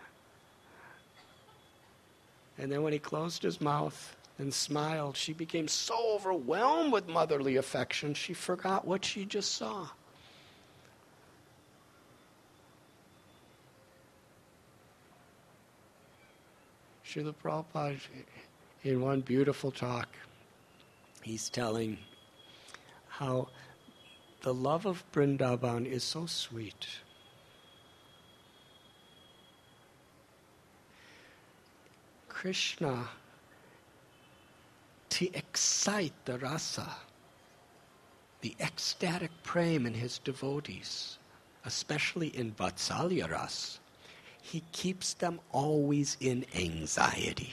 And then when he closed his mouth and smiled, she became so overwhelmed with motherly affection, she forgot what she just saw. Srila Prabhupada, in one beautiful talk, he's telling how the love of Vrindavan is so sweet. Krishna, to excite the rasa, the ecstatic prema in his devotees, especially in Vatsalya ras, he keeps them always in anxiety.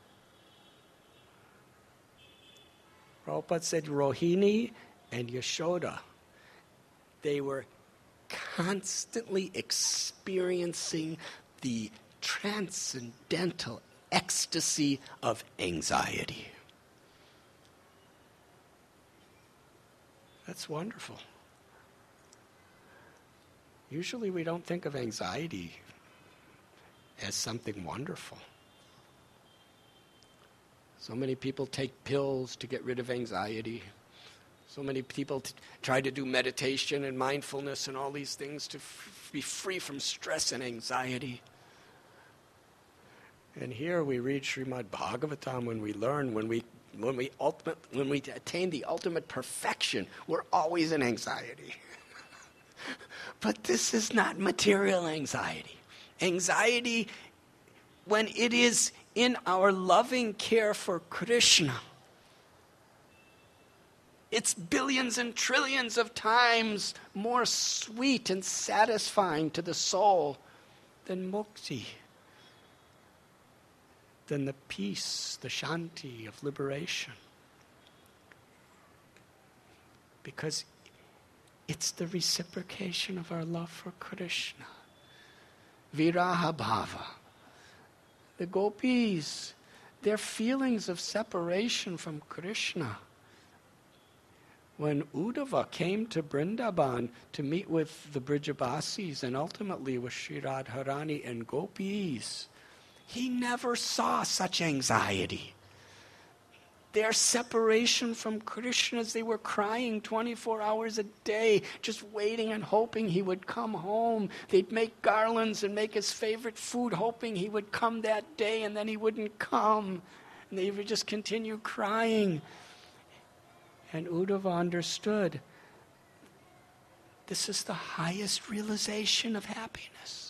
Prabhupada said Rohini and Yashoda, they were constantly experiencing the transcendental ecstasy of anxiety. That's wonderful. Usually we don't think of anxiety as something wonderful. So many people take pills to get rid of anxiety. So many people t- try to do meditation and mindfulness and all these things to f- be free from stress and anxiety. And here we read Srimad Bhagavatam, when we learn, when we when we ultimate, when we attain the ultimate perfection, we're always in anxiety. But this is not material anxiety. Anxiety, when it is in our loving care for Krishna, it's billions and trillions of times more sweet and satisfying to the soul than mukti, than the peace, the shanti of liberation. Because it's the reciprocation of our love for Krishna. Viraha bhava. The gopis, their feelings of separation from Krishna. When Uddhava came to Vrindavan to meet with the Brijabasis and ultimately with Sri Radharani and gopis, he never saw such anxiety. Their separation from Krishna, as they were crying twenty-four hours a day, just waiting and hoping he would come home. They'd make garlands and make his favorite food, hoping he would come that day, and then he wouldn't come. And they would just continue crying. And Uddhava understood, this is the highest realization of happiness.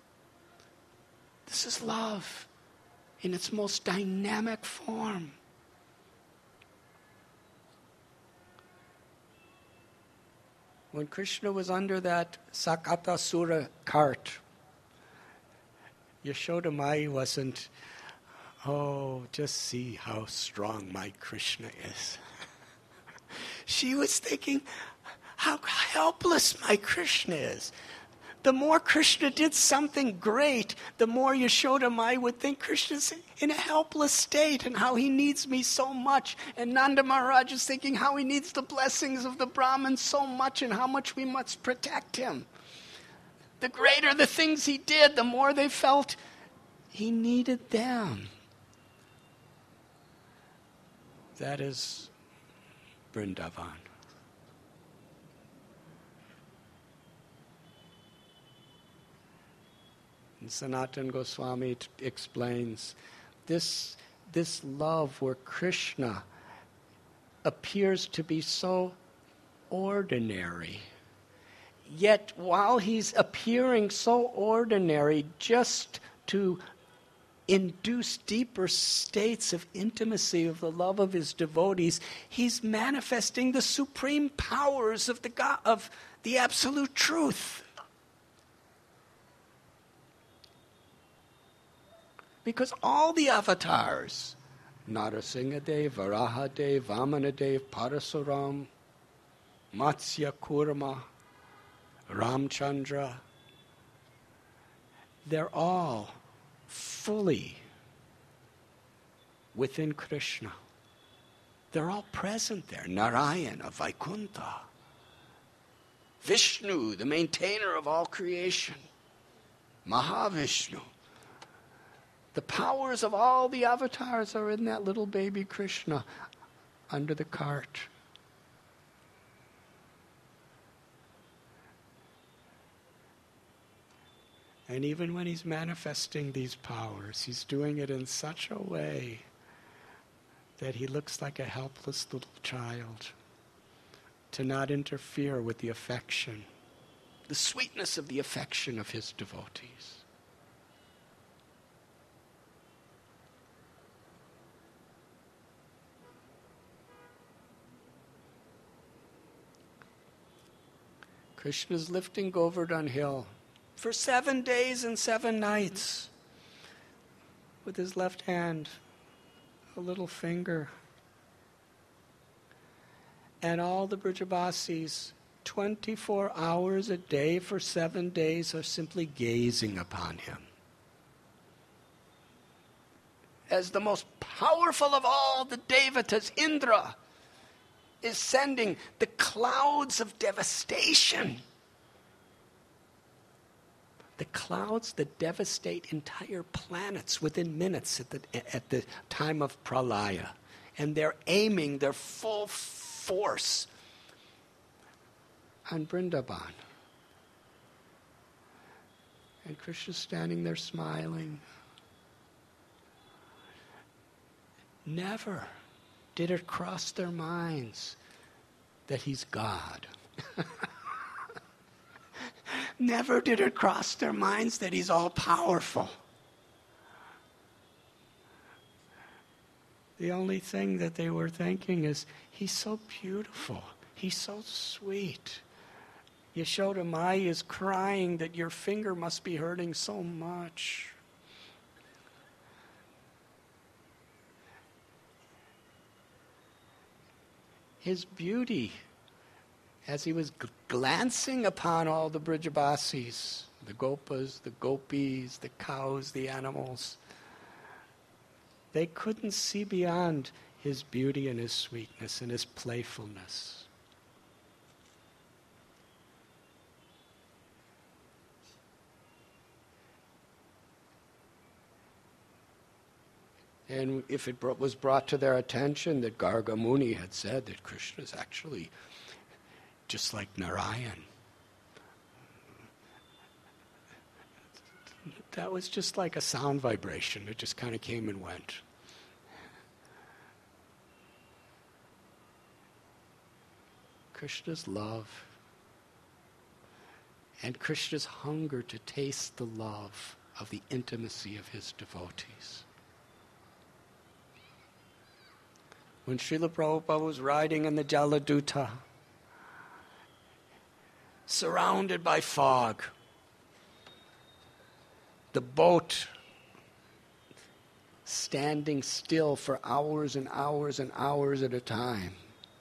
This is love in its most dynamic form. When Krishna was under that Sakatasura cart, Yashoda Mai wasn't, oh, just see how strong my Krishna is. She was thinking, how helpless my Krishna is. The more Krishna did something great, the more Yashoda Mai would think Krishna's in a helpless state and how he needs me so much. And Nanda Maharaj is thinking how he needs the blessings of the Brahmins so much and how much we must protect him. The greater the things he did, the more they felt he needed them. That is Vrindavan. And Sanatana Goswami t- explains this, this love where Krishna appears to be so ordinary. Yet while he's appearing so ordinary, just to induce deeper states of intimacy of the love of his devotees, he's manifesting the supreme powers of the God, of the absolute truth. Because all the avatars, Narasimhadev, Varahadev, Vamanadev, Parasuram, Matsya Kurma, Ramchandra, they're all fully within Krishna. They're all present there. Narayana, Vaikuntha, Vishnu, the maintainer of all creation, Mahavishnu. The powers of all the avatars are in that little baby Krishna under the cart. And even when he's manifesting these powers, he's doing it in such a way that he looks like a helpless little child to not interfere with the affection, the sweetness of the affection of his devotees. Krishna is lifting Govardhan Hill for seven days and seven nights with his left hand, a little finger. And all the Brijabasis, twenty-four hours a day for seven days, are simply gazing upon him. As the most powerful of all the Devatas, Indra, is sending the clouds of devastation. The clouds that devastate entire planets within minutes at the, at the time of Pralaya. And they're aiming their full force on Vrindavan. And Krishna's standing there smiling. Never did it cross their minds that he's God. Never did it cross their minds that he's all-powerful. The only thing that they were thinking is, he's so beautiful. He's so sweet. Yashoda Maya is crying that your finger must be hurting so much. His beauty, as he was g- glancing upon all the Brijabasis, the Gopas, the Gopis, the cows, the animals, they couldn't see beyond his beauty and his sweetness and his playfulness. And if it brought, was brought to their attention that Garga Muni had said that Krishna is actually just like Narayan, that was just like a sound vibration. It just kind of came and went. Krishna's love and Krishna's hunger to taste the love of the intimacy of his devotees. When Srila Prabhupada was riding in the Jaladuta, surrounded by fog, the boat standing still for hours and hours and hours at a time.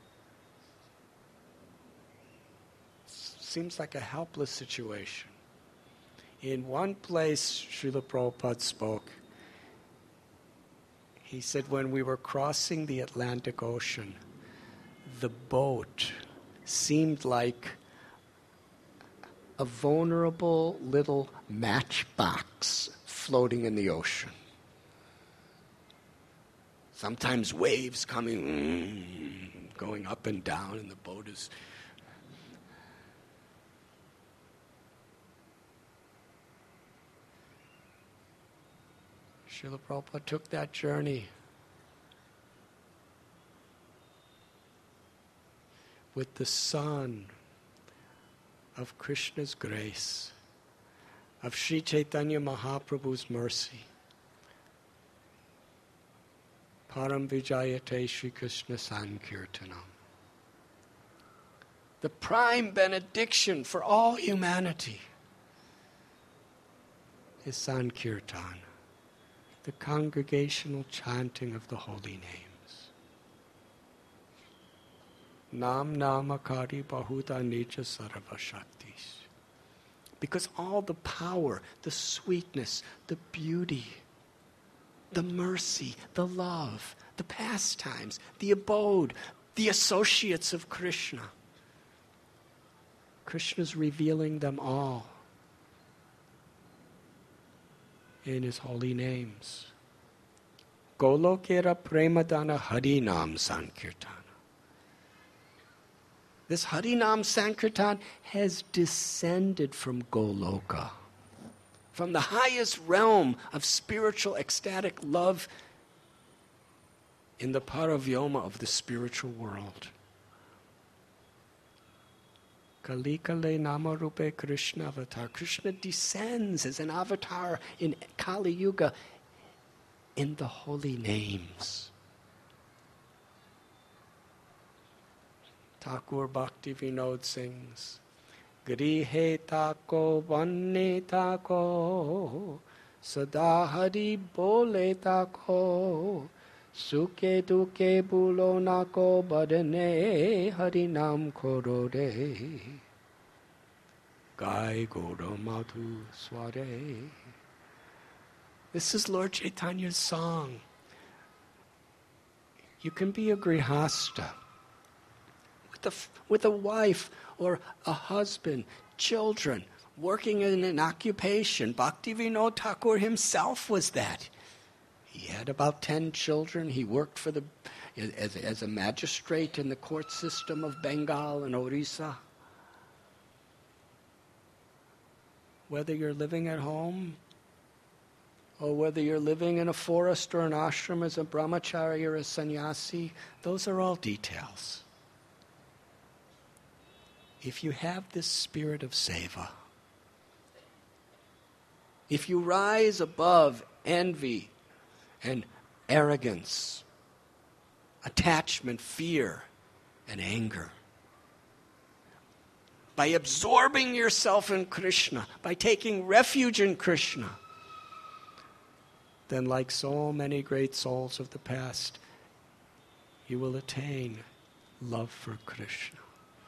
Seems like a helpless situation. In one place, Srila Prabhupada spoke. He said, when we were crossing the Atlantic Ocean, the boat seemed like a vulnerable little matchbox floating in the ocean. Sometimes waves coming, mm, going up and down, and the boat is... Srila Prabhupada took that journey with the sun of Krishna's grace, of Sri Chaitanya Mahaprabhu's mercy. Param Vijayate Sri Krishna Sankirtanam. The prime benediction for all humanity is Sankirtan, the congregational chanting of the holy names. Nam namakari bahuta nija sarva shaktis. Because all the power, the sweetness, the beauty, the mercy, the love, the pastimes, the abode, the associates of Krishna, Krishna's revealing them all in his holy names. Golokera Premadana Harinam Sankirtana. This Harinam Sankirtan has descended from Goloka, from the highest realm of spiritual ecstatic love in the Paravyoma of the spiritual world. Kali Kale Nama Rupe Krishna Avatar. Krishna descends as an avatar in Kali Yuga in the holy names. Thakur Bhakti Vinod sings, Grihe tako vanne tako, sada hari bole tako, suke duke bulo nako badane hari nam koro re, gai goro madhu sware. This is Lord Chaitanya's song. You can be a grihasta, with a, with a wife or a husband, children, working in an occupation. Bhaktivinoda Thakur himself was that. He had about ten children. He worked for the as, as a magistrate in the court system of Bengal and Orissa. Whether you're living at home, or whether you're living in a forest or an ashram as a brahmachari or a sannyasi, those are all details. If you have this spirit of seva, if you rise above envy and arrogance, attachment, fear, and anger, by absorbing yourself in Krishna, by taking refuge in Krishna, then like so many great souls of the past, you will attain love for Krishna.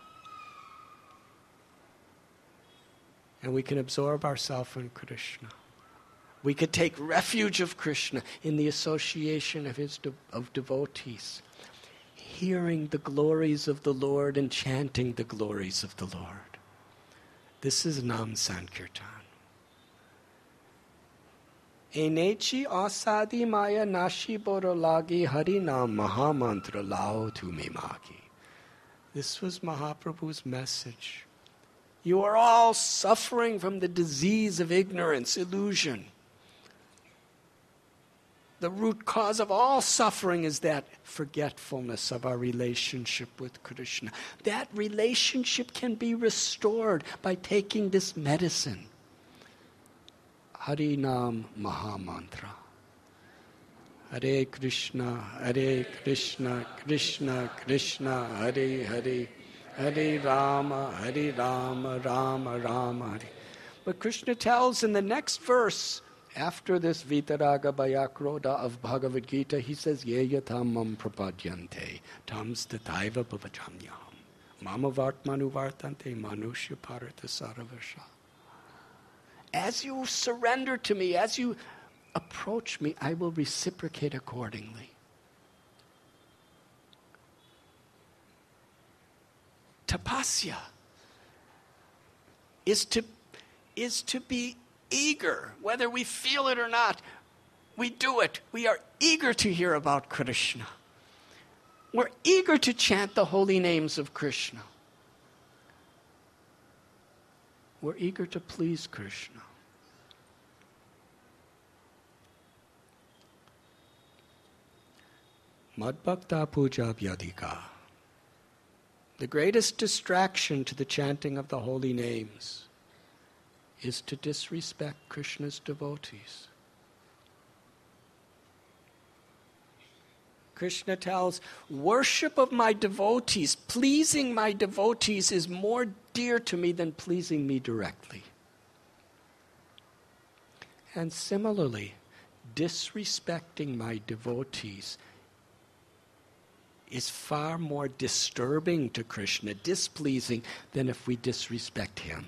And we can absorb ourselves in Krishna. We could take refuge of Krishna in the association of his de- of devotees, hearing the glories of the Lord and chanting the glories of the Lord. This is Nam Sankirtan. Enechi asadi maya nashi borolagi hari nam mahamantra lao tu mimagi. This was Mahaprabhu's message. You are all suffering from the disease of ignorance, illusion. The root cause of all suffering is that forgetfulness of our relationship with Krishna. That relationship can be restored by taking this medicine. Hari Nam Mahamantra. Hare Krishna, Hare Krishna, Krishna Krishna, Hare Hare, Hare Rama, Hare Rama, Rama Rama, Hare. But Krishna tells in the next verse, after this Vitaraga Bhayakroda of Bhagavad Gita, he says, Ye yatam mam prapadyante, tam stataiva bhavajamyam, mama vartmanu vartante, manusya parata saravasha. As you surrender to me, as you approach me, I will reciprocate accordingly. Tapasya is to, is to be eager, whether we feel it or not. We do it. We are eager to hear about Krishna. We're eager to chant the holy names of Krishna. We're eager to please Krishna. Madbhakta puja vyadhika. The greatest distraction to the chanting of the holy names is to disrespect Krishna's devotees. Krishna tells, worship of my devotees, pleasing my devotees is more dear to me than pleasing me directly. And similarly, disrespecting my devotees is far more disturbing to Krishna, displeasing, than if we disrespect him.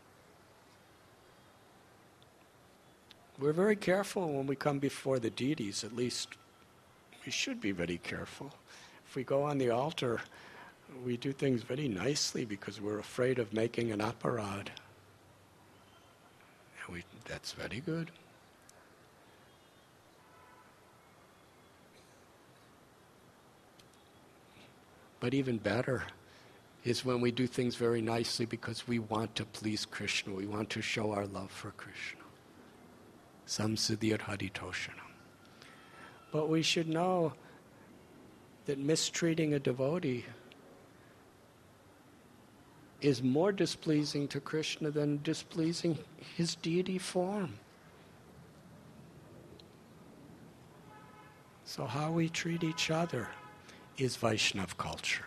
We're very careful when we come before the deities, at least we should be very careful. If we go on the altar, we do things very nicely because we're afraid of making an aparad. And we, that's very good. But even better is when we do things very nicely because we want to please Krishna. We want to show our love for Krishna. Samsiddhir haritoshanam. But we should know that mistreating a devotee is more displeasing to Krishna than displeasing his deity form. So how we treat each other is Vaishnav culture.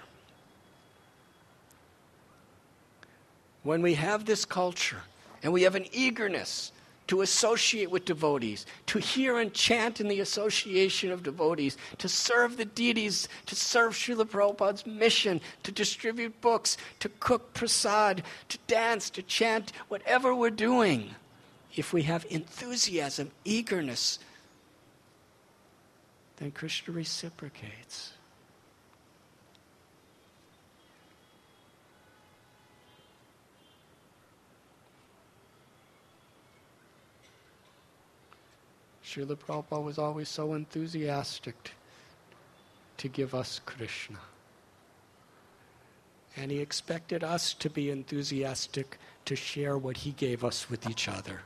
When we have this culture and we have an eagerness to associate with devotees, to hear and chant in the association of devotees, to serve the deities, to serve Srila Prabhupada's mission, to distribute books, to cook prasad, to dance, to chant, whatever we're doing, if we have enthusiasm, eagerness, then Krishna reciprocates. Srila Prabhupada was always so enthusiastic to give us Krishna. And he expected us to be enthusiastic to share what he gave us with each other.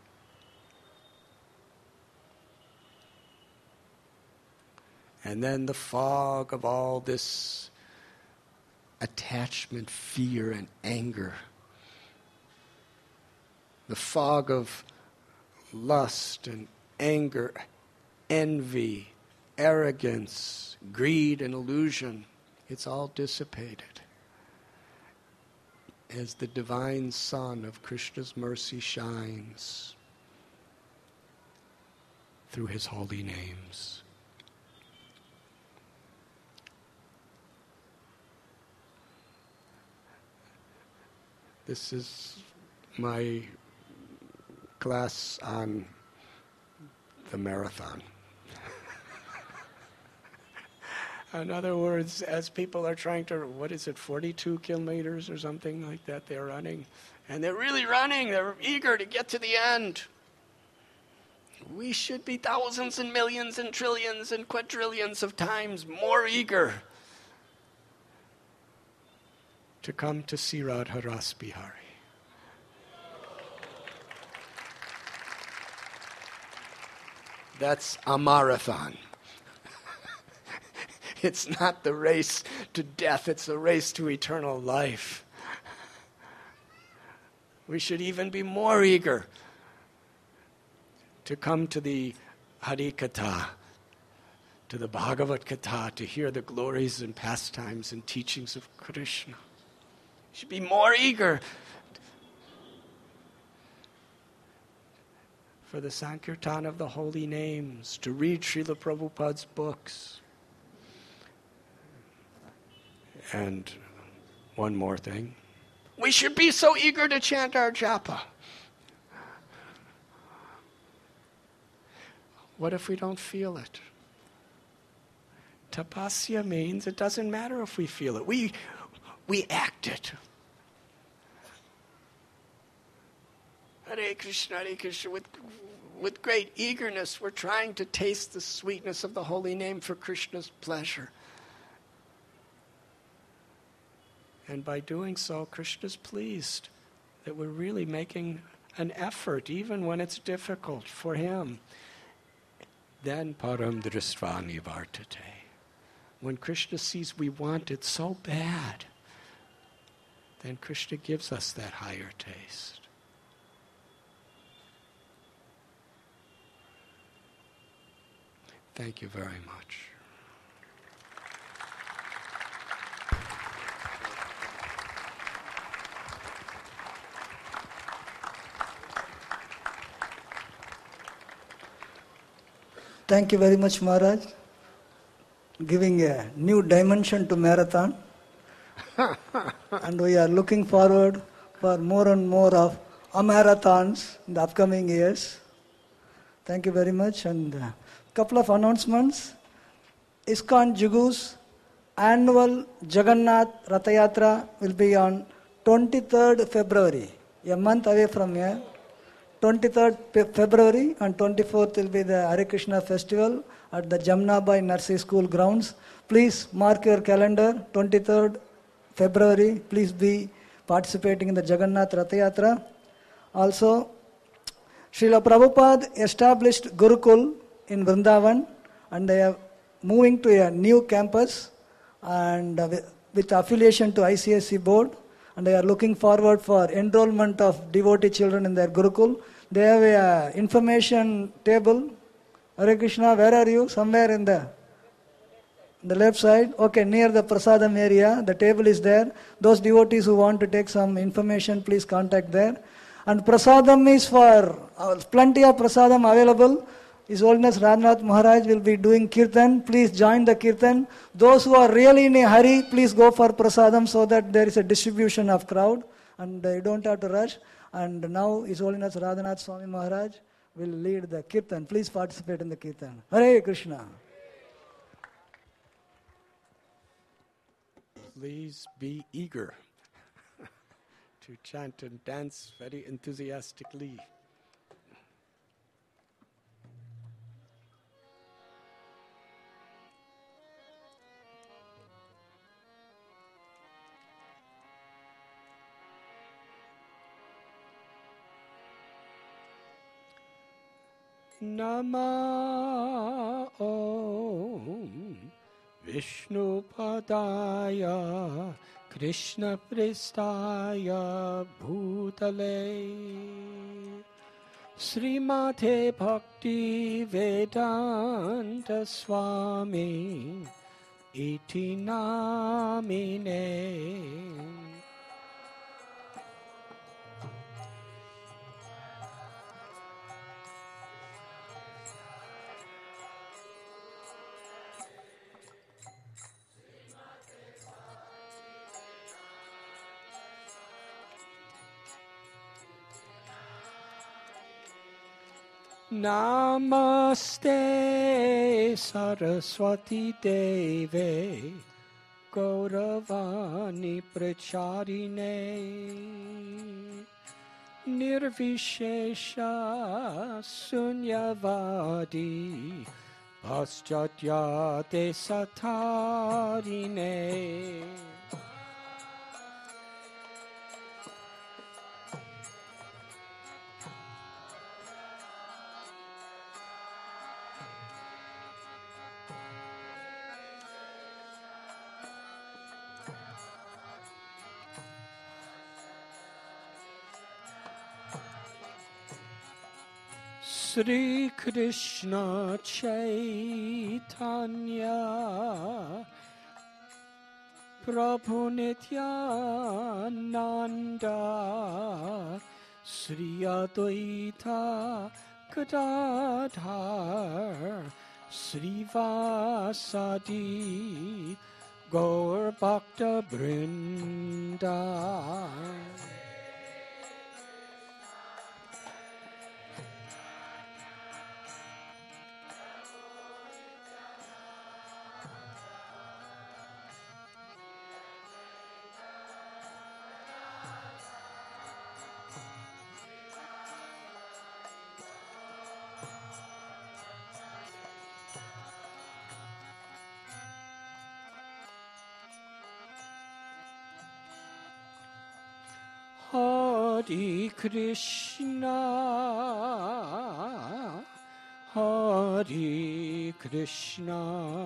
And then the fog of all this attachment, fear, and anger, the fog of lust and anger, envy, arrogance, greed, and illusion, it's all dissipated as the divine sun of Krishna's mercy shines through his holy names. This is my class on the marathon. In other words, as people are trying to, what is it, forty-two kilometers or something like that they're running, and they're really running, they're eager to get to the end. We should be thousands and millions and trillions and quadrillions of times more eager to come to see Radha Ras Bihari. That's a marathon. It's not the race to death, it's the race to eternal life. We should even be more eager to come to the Harikatha, to the Bhagavad Katha, to hear the glories and pastimes and teachings of Krishna. We should be more eager for the Sankirtan of the holy names, to read Srila Prabhupada's books. And one more thing. We should be so eager to chant our japa. What if we don't feel it? Tapasya means it doesn't matter if we feel it. We, we act it. Hare Krishna, Hare Krishna, with, with great eagerness, we're trying to taste the sweetness of the holy name for Krishna's pleasure. And by doing so, Krishna's pleased that we're really making an effort, even when it's difficult for him. Then param dristva nivartate. When Krishna sees we want it so bad, then Krishna gives us that higher taste. Thank you very much. Thank you very much, Maharaj, giving a new dimension to marathon. And we are looking forward for more and more of a marathons in the upcoming years. Thank you very much. And a couple of announcements. ISKCON Jugu's annual Jagannath Ratha Yatra will be on twenty-third February, a month away from here. twenty-third February and twenty-fourth will be the Hare Krishna festival at the Jamnabai Nursery School grounds. Please mark your calendar, twenty-third February. Please be participating in the Jagannath Ratha Yatra. Also, Srila Prabhupada established Gurukul in Vrindavan, and they are moving to a new campus and uh, with, with affiliation to I C S C board. and they are looking forward for enrollment of devotee children in their Gurukul. They have a uh, information table. Hare Krishna, where are you? Somewhere in the the left side. Okay, near the prasadam area. The table is there. Those devotees who want to take some information, please contact there. And prasadam is for uh, plenty of prasadam available. His Holiness Radhanath Maharaj will be doing kirtan. Please join the kirtan. Those who are really in a hurry, please go for prasadam so that there is a distribution of crowd and uh, you don't have to rush. And now His Holiness Radhanath Swami Maharaj will lead the kirtan. Please participate in the kirtan. Hare Krishna. Please be eager to chant and dance very enthusiastically. Nama Om Vishnu Padaya Krishna Pristaya Bhutale Srimate Bhakti Vedanta Swami Iti Namine. Namaste Saraswati Deve Gauravani Pracharine Nirvishesha Sunyavadi Paschatya Desatarine. Sri Krishna Chaitanya Prabhu Nityananda Sri Advaita Gadadhar Sri Vasadi Gaur Bhakta Brinda. Hare Krishna, Hare Krishna,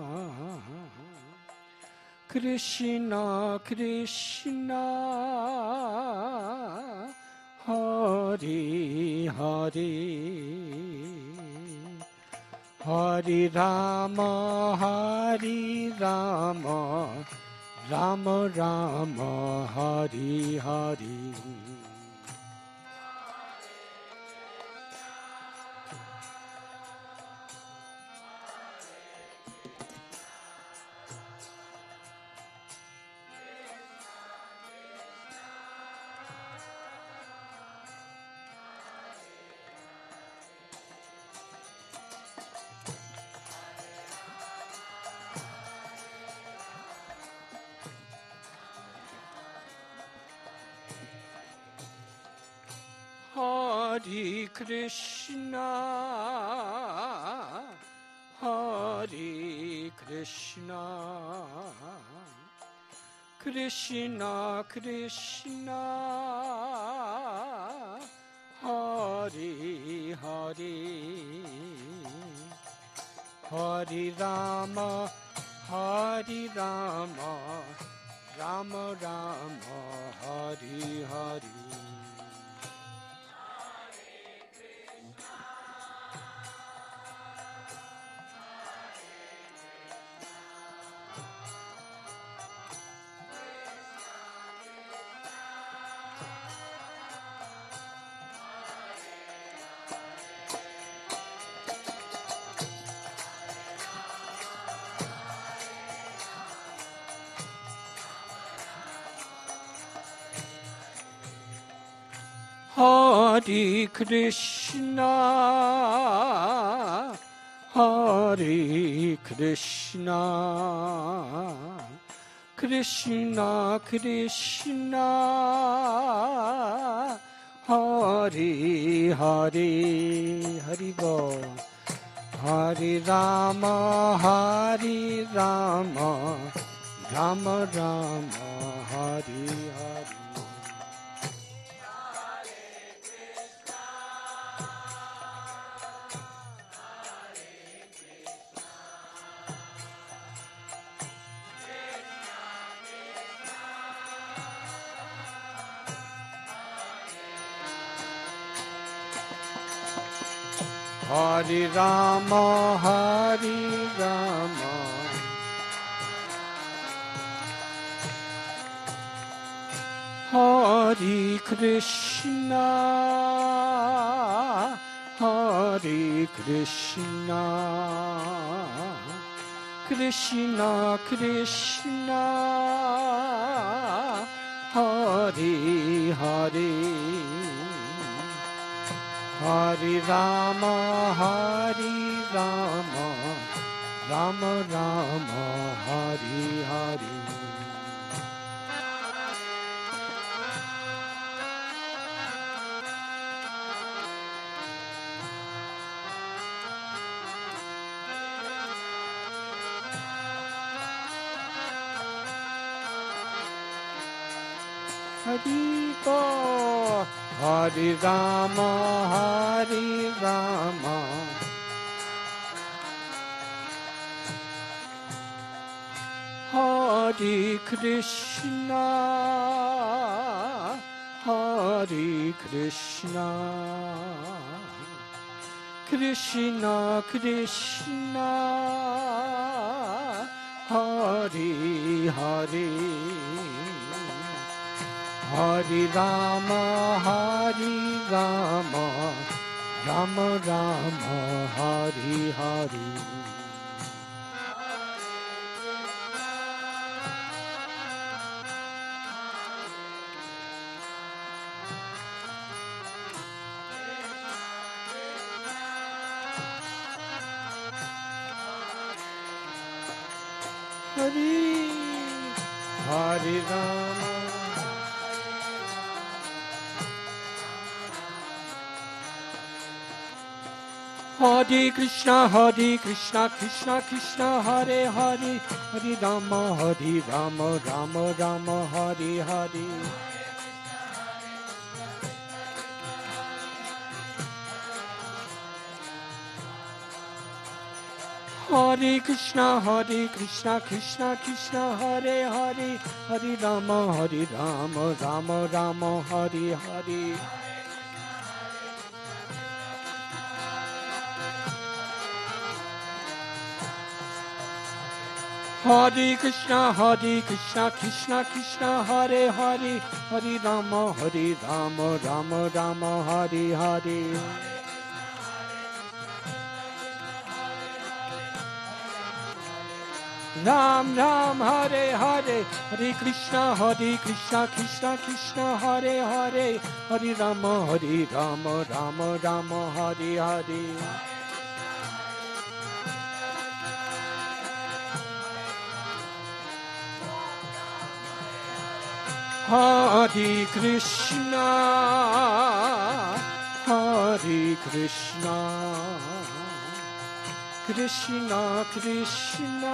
Krishna Krishna, Hare Hare, Hare Rama, Hare Rama, Rama Rama, Hare Hare. Hare Krishna, Hare Krishna, Krishna Krishna, Hare Hare, Hare Rama, Hare Rama, Rama Rama, Hare Hari Hari. Hare Krishna, Hare Krishna, Krishna Krishna, Hare Hare, Hari Bol. Hare Rama, Hare Rama, Rama Rama, Hare Hare. Hare Rama, Hare Rama, Hare Krishna, Hare Krishna, Krishna Krishna, Hare Hare. Hare Rama, Hare Rama, Rama Rama, Hare Hare. Hari Bol. Hare Rama, Hare Rama, Hare Krishna, Hare Krishna, Krishna Krishna, Hare Hare. Hare Rama, Hare Rama, Rama Rama, Hare Hare. Hare Hare Rama. Hare Krishna, Hare Krishna, Krishna Krishna, Hare Hare, Hare Rama, Hare Rama, Rama Rama, Hare Hare. Hare Krishna, Hare Krishna, Krishna Krishna, Hare Hare, Hare Rama, Hare Rama, Rama Rama, Hare Hare. Hare Krishna, Hare Krishna, Krishna Krishna, Hare Hare, Hare Rama, Hare Rama, Rama Rama, Hare Hare. Ram Ram, Hare Hare, Hare Krishna, Hare Krishna, Krishna Krishna, Hare Hare, Hare Rama, Hare Rama, Rama Rama, Hare Hare. Hare Krishna, Hare Krishna, Krishna Krishna,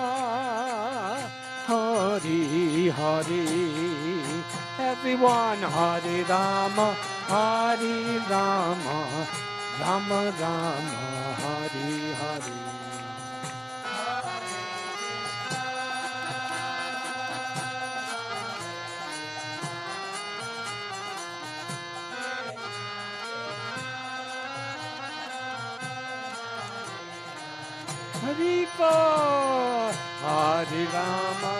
Hare Hare. Everyone, Hare Rama, Hare Rama, Rama Rama, Hare Hare. Hari Bol, Hare Rama,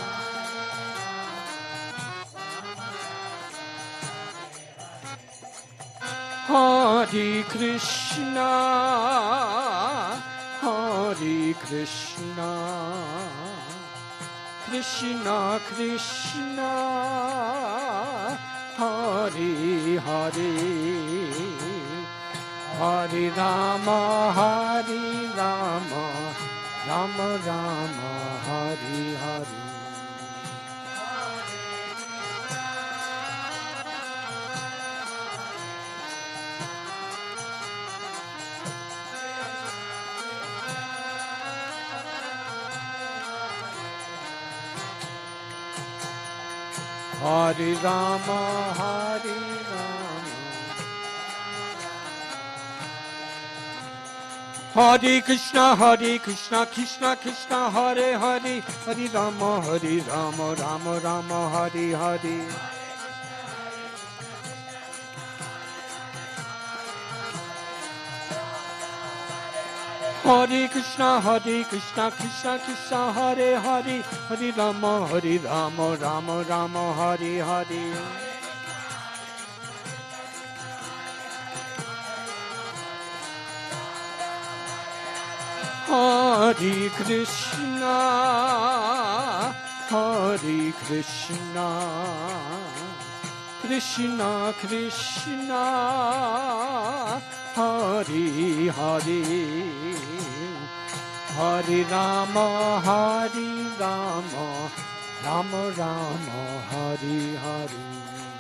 Hare Krishna, Hare Krishna, Krishna Krishna, Hare Hare, Hare Rama, Hare Rama, Rama Rama, Hare Hare. Hare Rama, Hare Rama, Hare Krishna, Hare Krishna, Krishna Krishna, Hare Hare, Hare Rama, Hare Rama, Rama Rama, Hare Hare. Hare Krishna, Hare Krishna, Krishna Krishna, Hare Hare, Hare Rama, Hare Rama, Rama Rama, Hare Hare. Hare Krishna, Hare Krishna, Krishna Krishna, Hare Hare, Hare Rama, Hare Rama, Rama Rama, Hare Hare.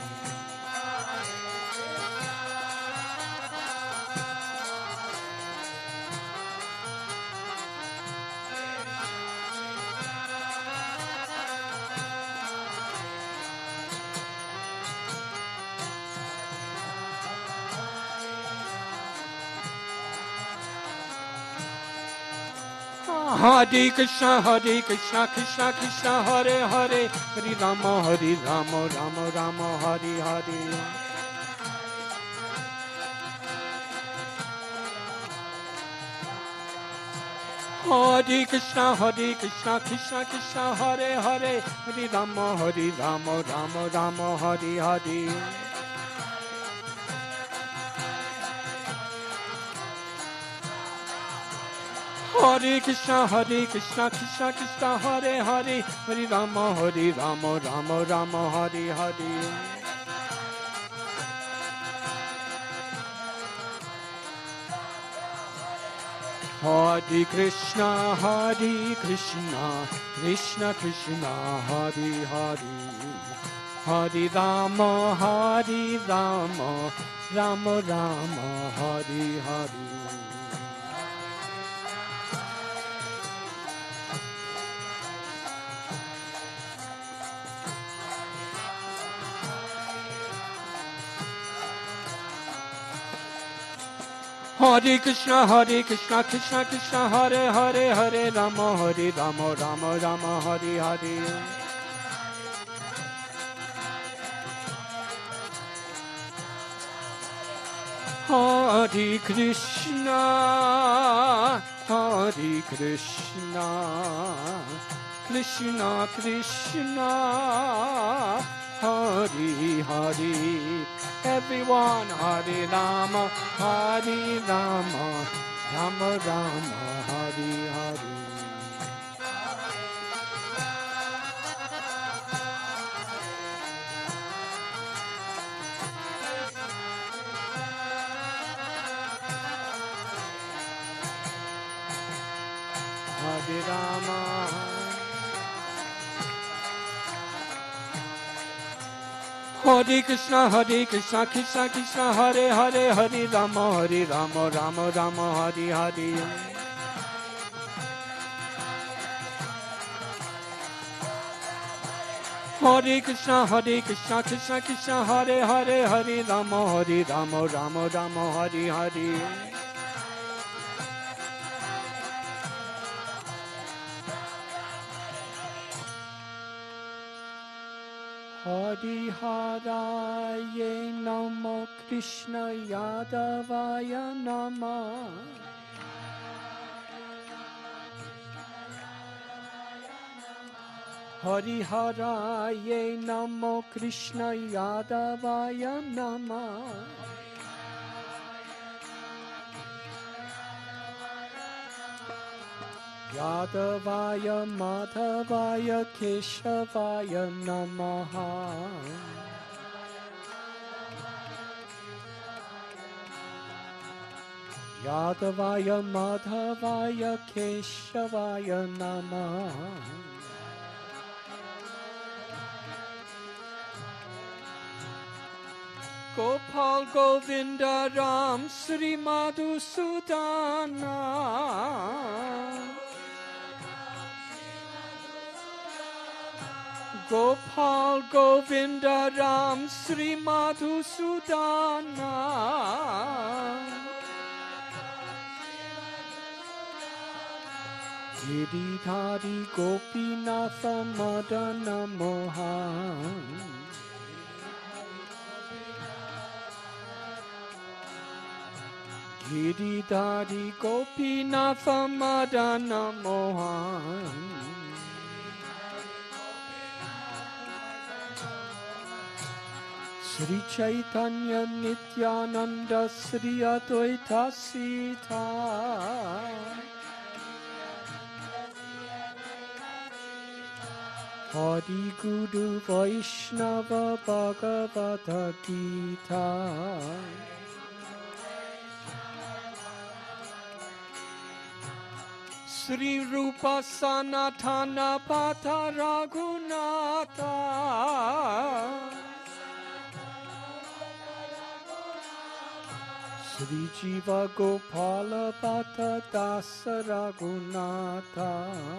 Hare Krishna, Hare Krishna, Krishna Krishna, Hare Hare, Hare Rama, Hare Rama, Rama Rama, Hare Hare. Hare Krishna, Hare Krishna, Krishna Krishna, Hare Hare, Hare Rama, Hare Rama, Rama Rama, Hare Hare. Hare Krishna, Hare Krishna, Krishna Krishna, Hare Hare, Hare Rama, Hare Rama, Rama Rama, Hare Hare. Hare Krishna, Hare Krishna, Krishna Krishna, Hare Hare, Hare Rama, Hare Rama, Rama Rama, Hare Hare. Hare Krishna, Hare Krishna, Krishna Krishna, Hare Hare, Hare Rama, Hare Rama, Rama Rama, Hare Hare. Hare Krishna, Hare Krishna, Krishna Krishna, Hare Hare. Everyone, Hare Rama, Hare Rama, Rama Rama, Hare Hare. Hare Rama, Hare Krishna, Hare Krishna, Krishna Krishna, Hare Hare, Hare Rama, Hare Rama, Rama Rama, Hare Hare. Hare Krishna, Hare Krishna, Krishna Krishna, Hare Hare, Hare Rama, Hare Rama, Rama Rama, Hare Hare. Hare Haraye Namo, Krishna Yadavaya Namah. Hariharaye Namo Krishna Yadavaya Namah Yadavaya Madhavaya Keshavaya Namaha Yadavaya Madhavaya Keshavaya Namaha Gopal Govinda Ram Sri Madhusudana Gopal Govinda Ram Sri Madhusudana Giridhari Gopinatha Madana Mohan Giridhari Gopinatha Madana Mohan Sri Chaitanya Nityananda Sri Advaita Sita Hari Guru Vaishnava Bhagavata Gita Sri Rupa Sanatana Pata Raghunatha Sri Jiva Gopala Pata Dasa Raghunatha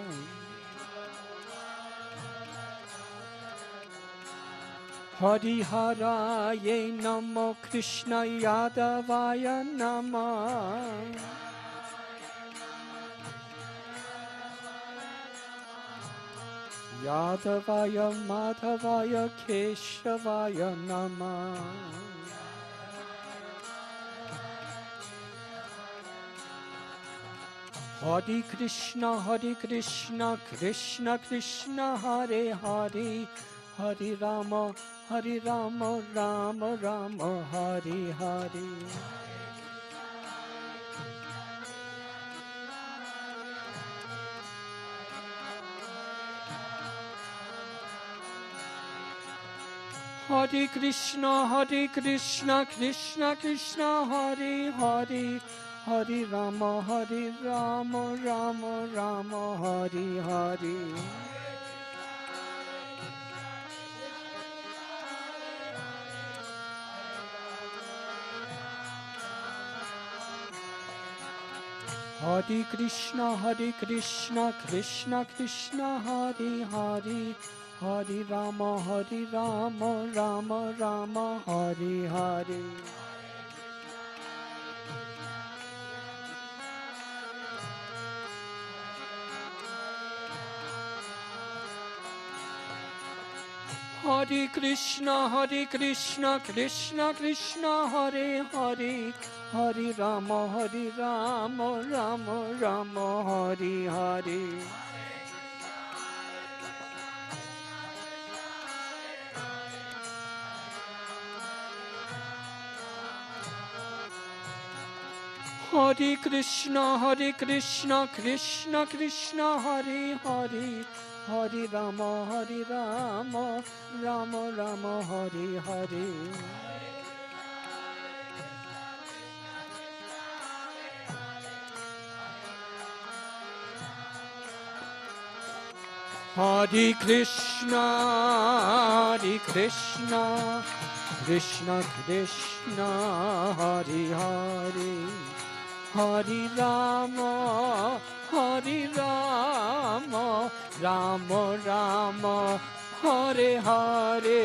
Hariharaye Namo Krishna Yadavaya Namah Yadavaya Madhavaya Keshavaya Namah Hare Krishna Hare Krishna Krishna Krishna Hare Hare Hare Rama Hare Rama Rama Rama Hare Hare Hare Krishna Hare Krishna Krishna Krishna Hare Hare Hare Rama Hare Rama Rama Rama Hare Hare Hare Krishna Hare Krishna Krishna Krishna Hare Hare Hare Rama Hare Rama Rama Rama Hare Hare Hare Krishna Hare Krishna Krishna Krishna Hare Hare Hare Rama Hare Rama Rama Rama Hare Hare Hare Krishna Hare Krishna Krishna Krishna Hare Hare Hare Rama Hare Rama Rama Rama Hare Hare Hare Krishna Hare Krishna Krishna Krishna Hare Hare Hare Rama Hare Rama Rama Rama Hare Hare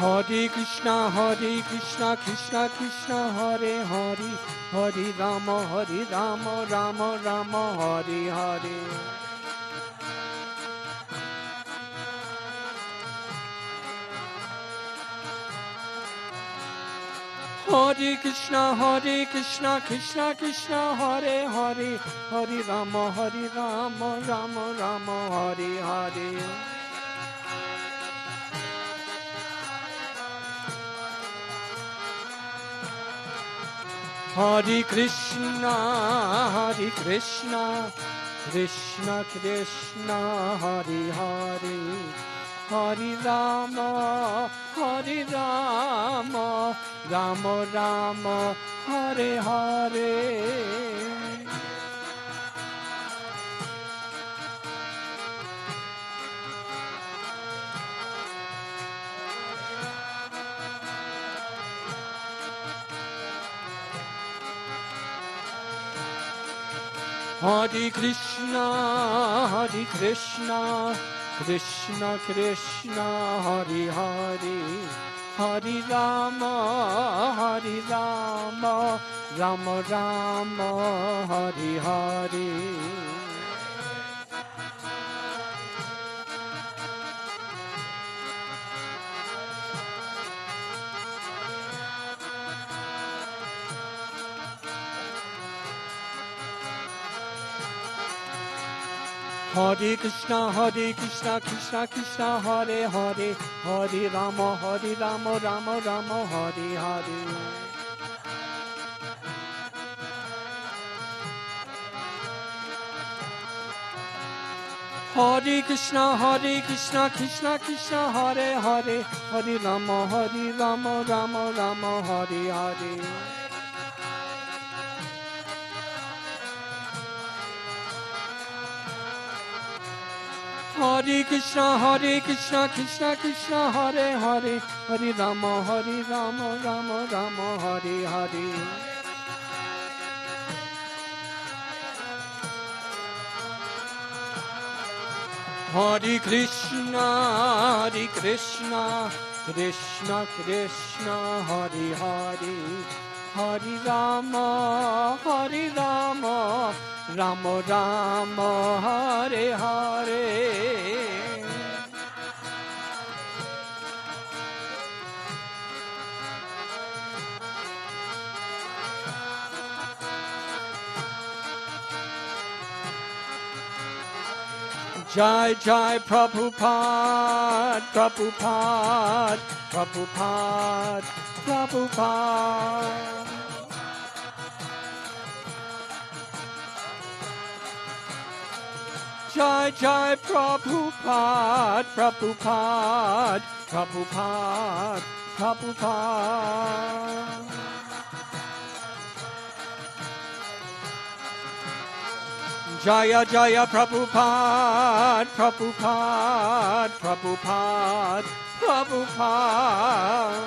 Hare Krishna, Hare Krishna, Krishna Krishna, Hare Hare, Hare Rama, Hare Rama, Rama Rama, Hare Hare. Hare Krishna, Hare Krishna, Krishna Krishna, Hare Hare, Hare Rama, Hare Rama, Rama Rama, Hare Hare. Hare Krishna, Hare Krishna, Krishna Krishna, Hare Hare, Hare Rama, Hare Rama, Rama Rama, Hare Hare. Hare Krishna, Hare Krishna, Krishna Krishna, Hare Hare, Hare Rama, Hare Rama, Rama Rama, Hare Hare. Hare Krishna, Hare Krishna, Krishna Krishna, Hare Hare, Hare Rama, Hare Rama, Rama Rama, Hare Hare. Hare Krishna, Hare Krishna, Krishna Krishna, Hare Hare, Hare Rama, Hare Rama, Rama Rama, Hare Hare. Hare Krishna, Hare Krishna, Krishna Krishna, Hare Hare, Hare Rama, Hare Rama, Rama Rama, Hare Hare. Hare Krishna, Hare Krishna, Krishna Krishna, Hare Hare, Hare Rama, Hare Rama, Rama Rama, Hare Hare. Jai Jai Prabhupada, Prabhupada, Prabhupada, Prabhupada. Jai Jai Prabhupada, Prabhupada, Prabhupada, Prabhupada. Jaya Jaya Prabhupada, Prabhupada, Prabhupada, Prabhupada.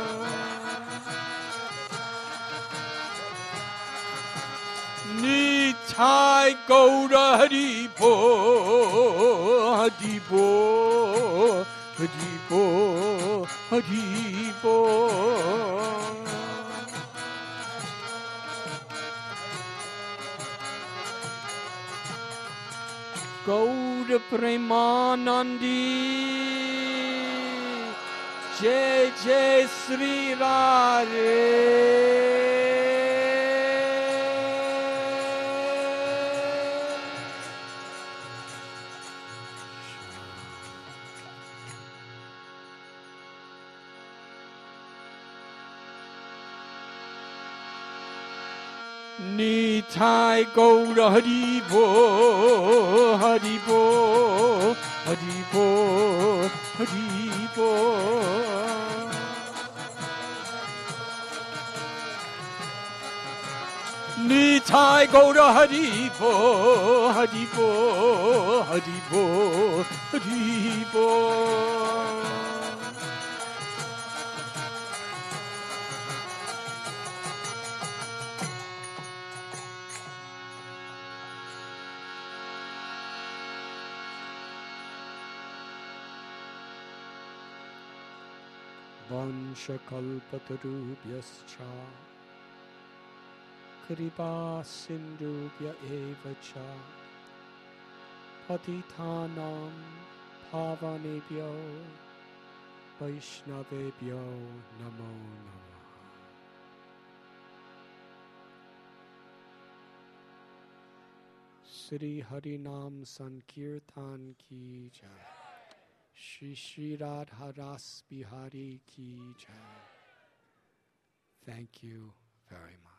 Nitai Gaura Haribo, Haribo, Haribo, Haribo. Gaura Premanandi, Jai Jai Sri Radhe. Nitai Gaura Haribo, Haribo, Haribo, Haribo. Nitai Gaura Haribo, Haribo, Haribo, Haribo. Vanshakalpatarubhyascha Kripa sindhubhya eva cha Patitanam pavanebhyo Vaishnavebhyo namo namaha. Shri Harinam Sankirtan ki jai. Shri Shri Radha Ras Bihari ki jai. Thank you very much.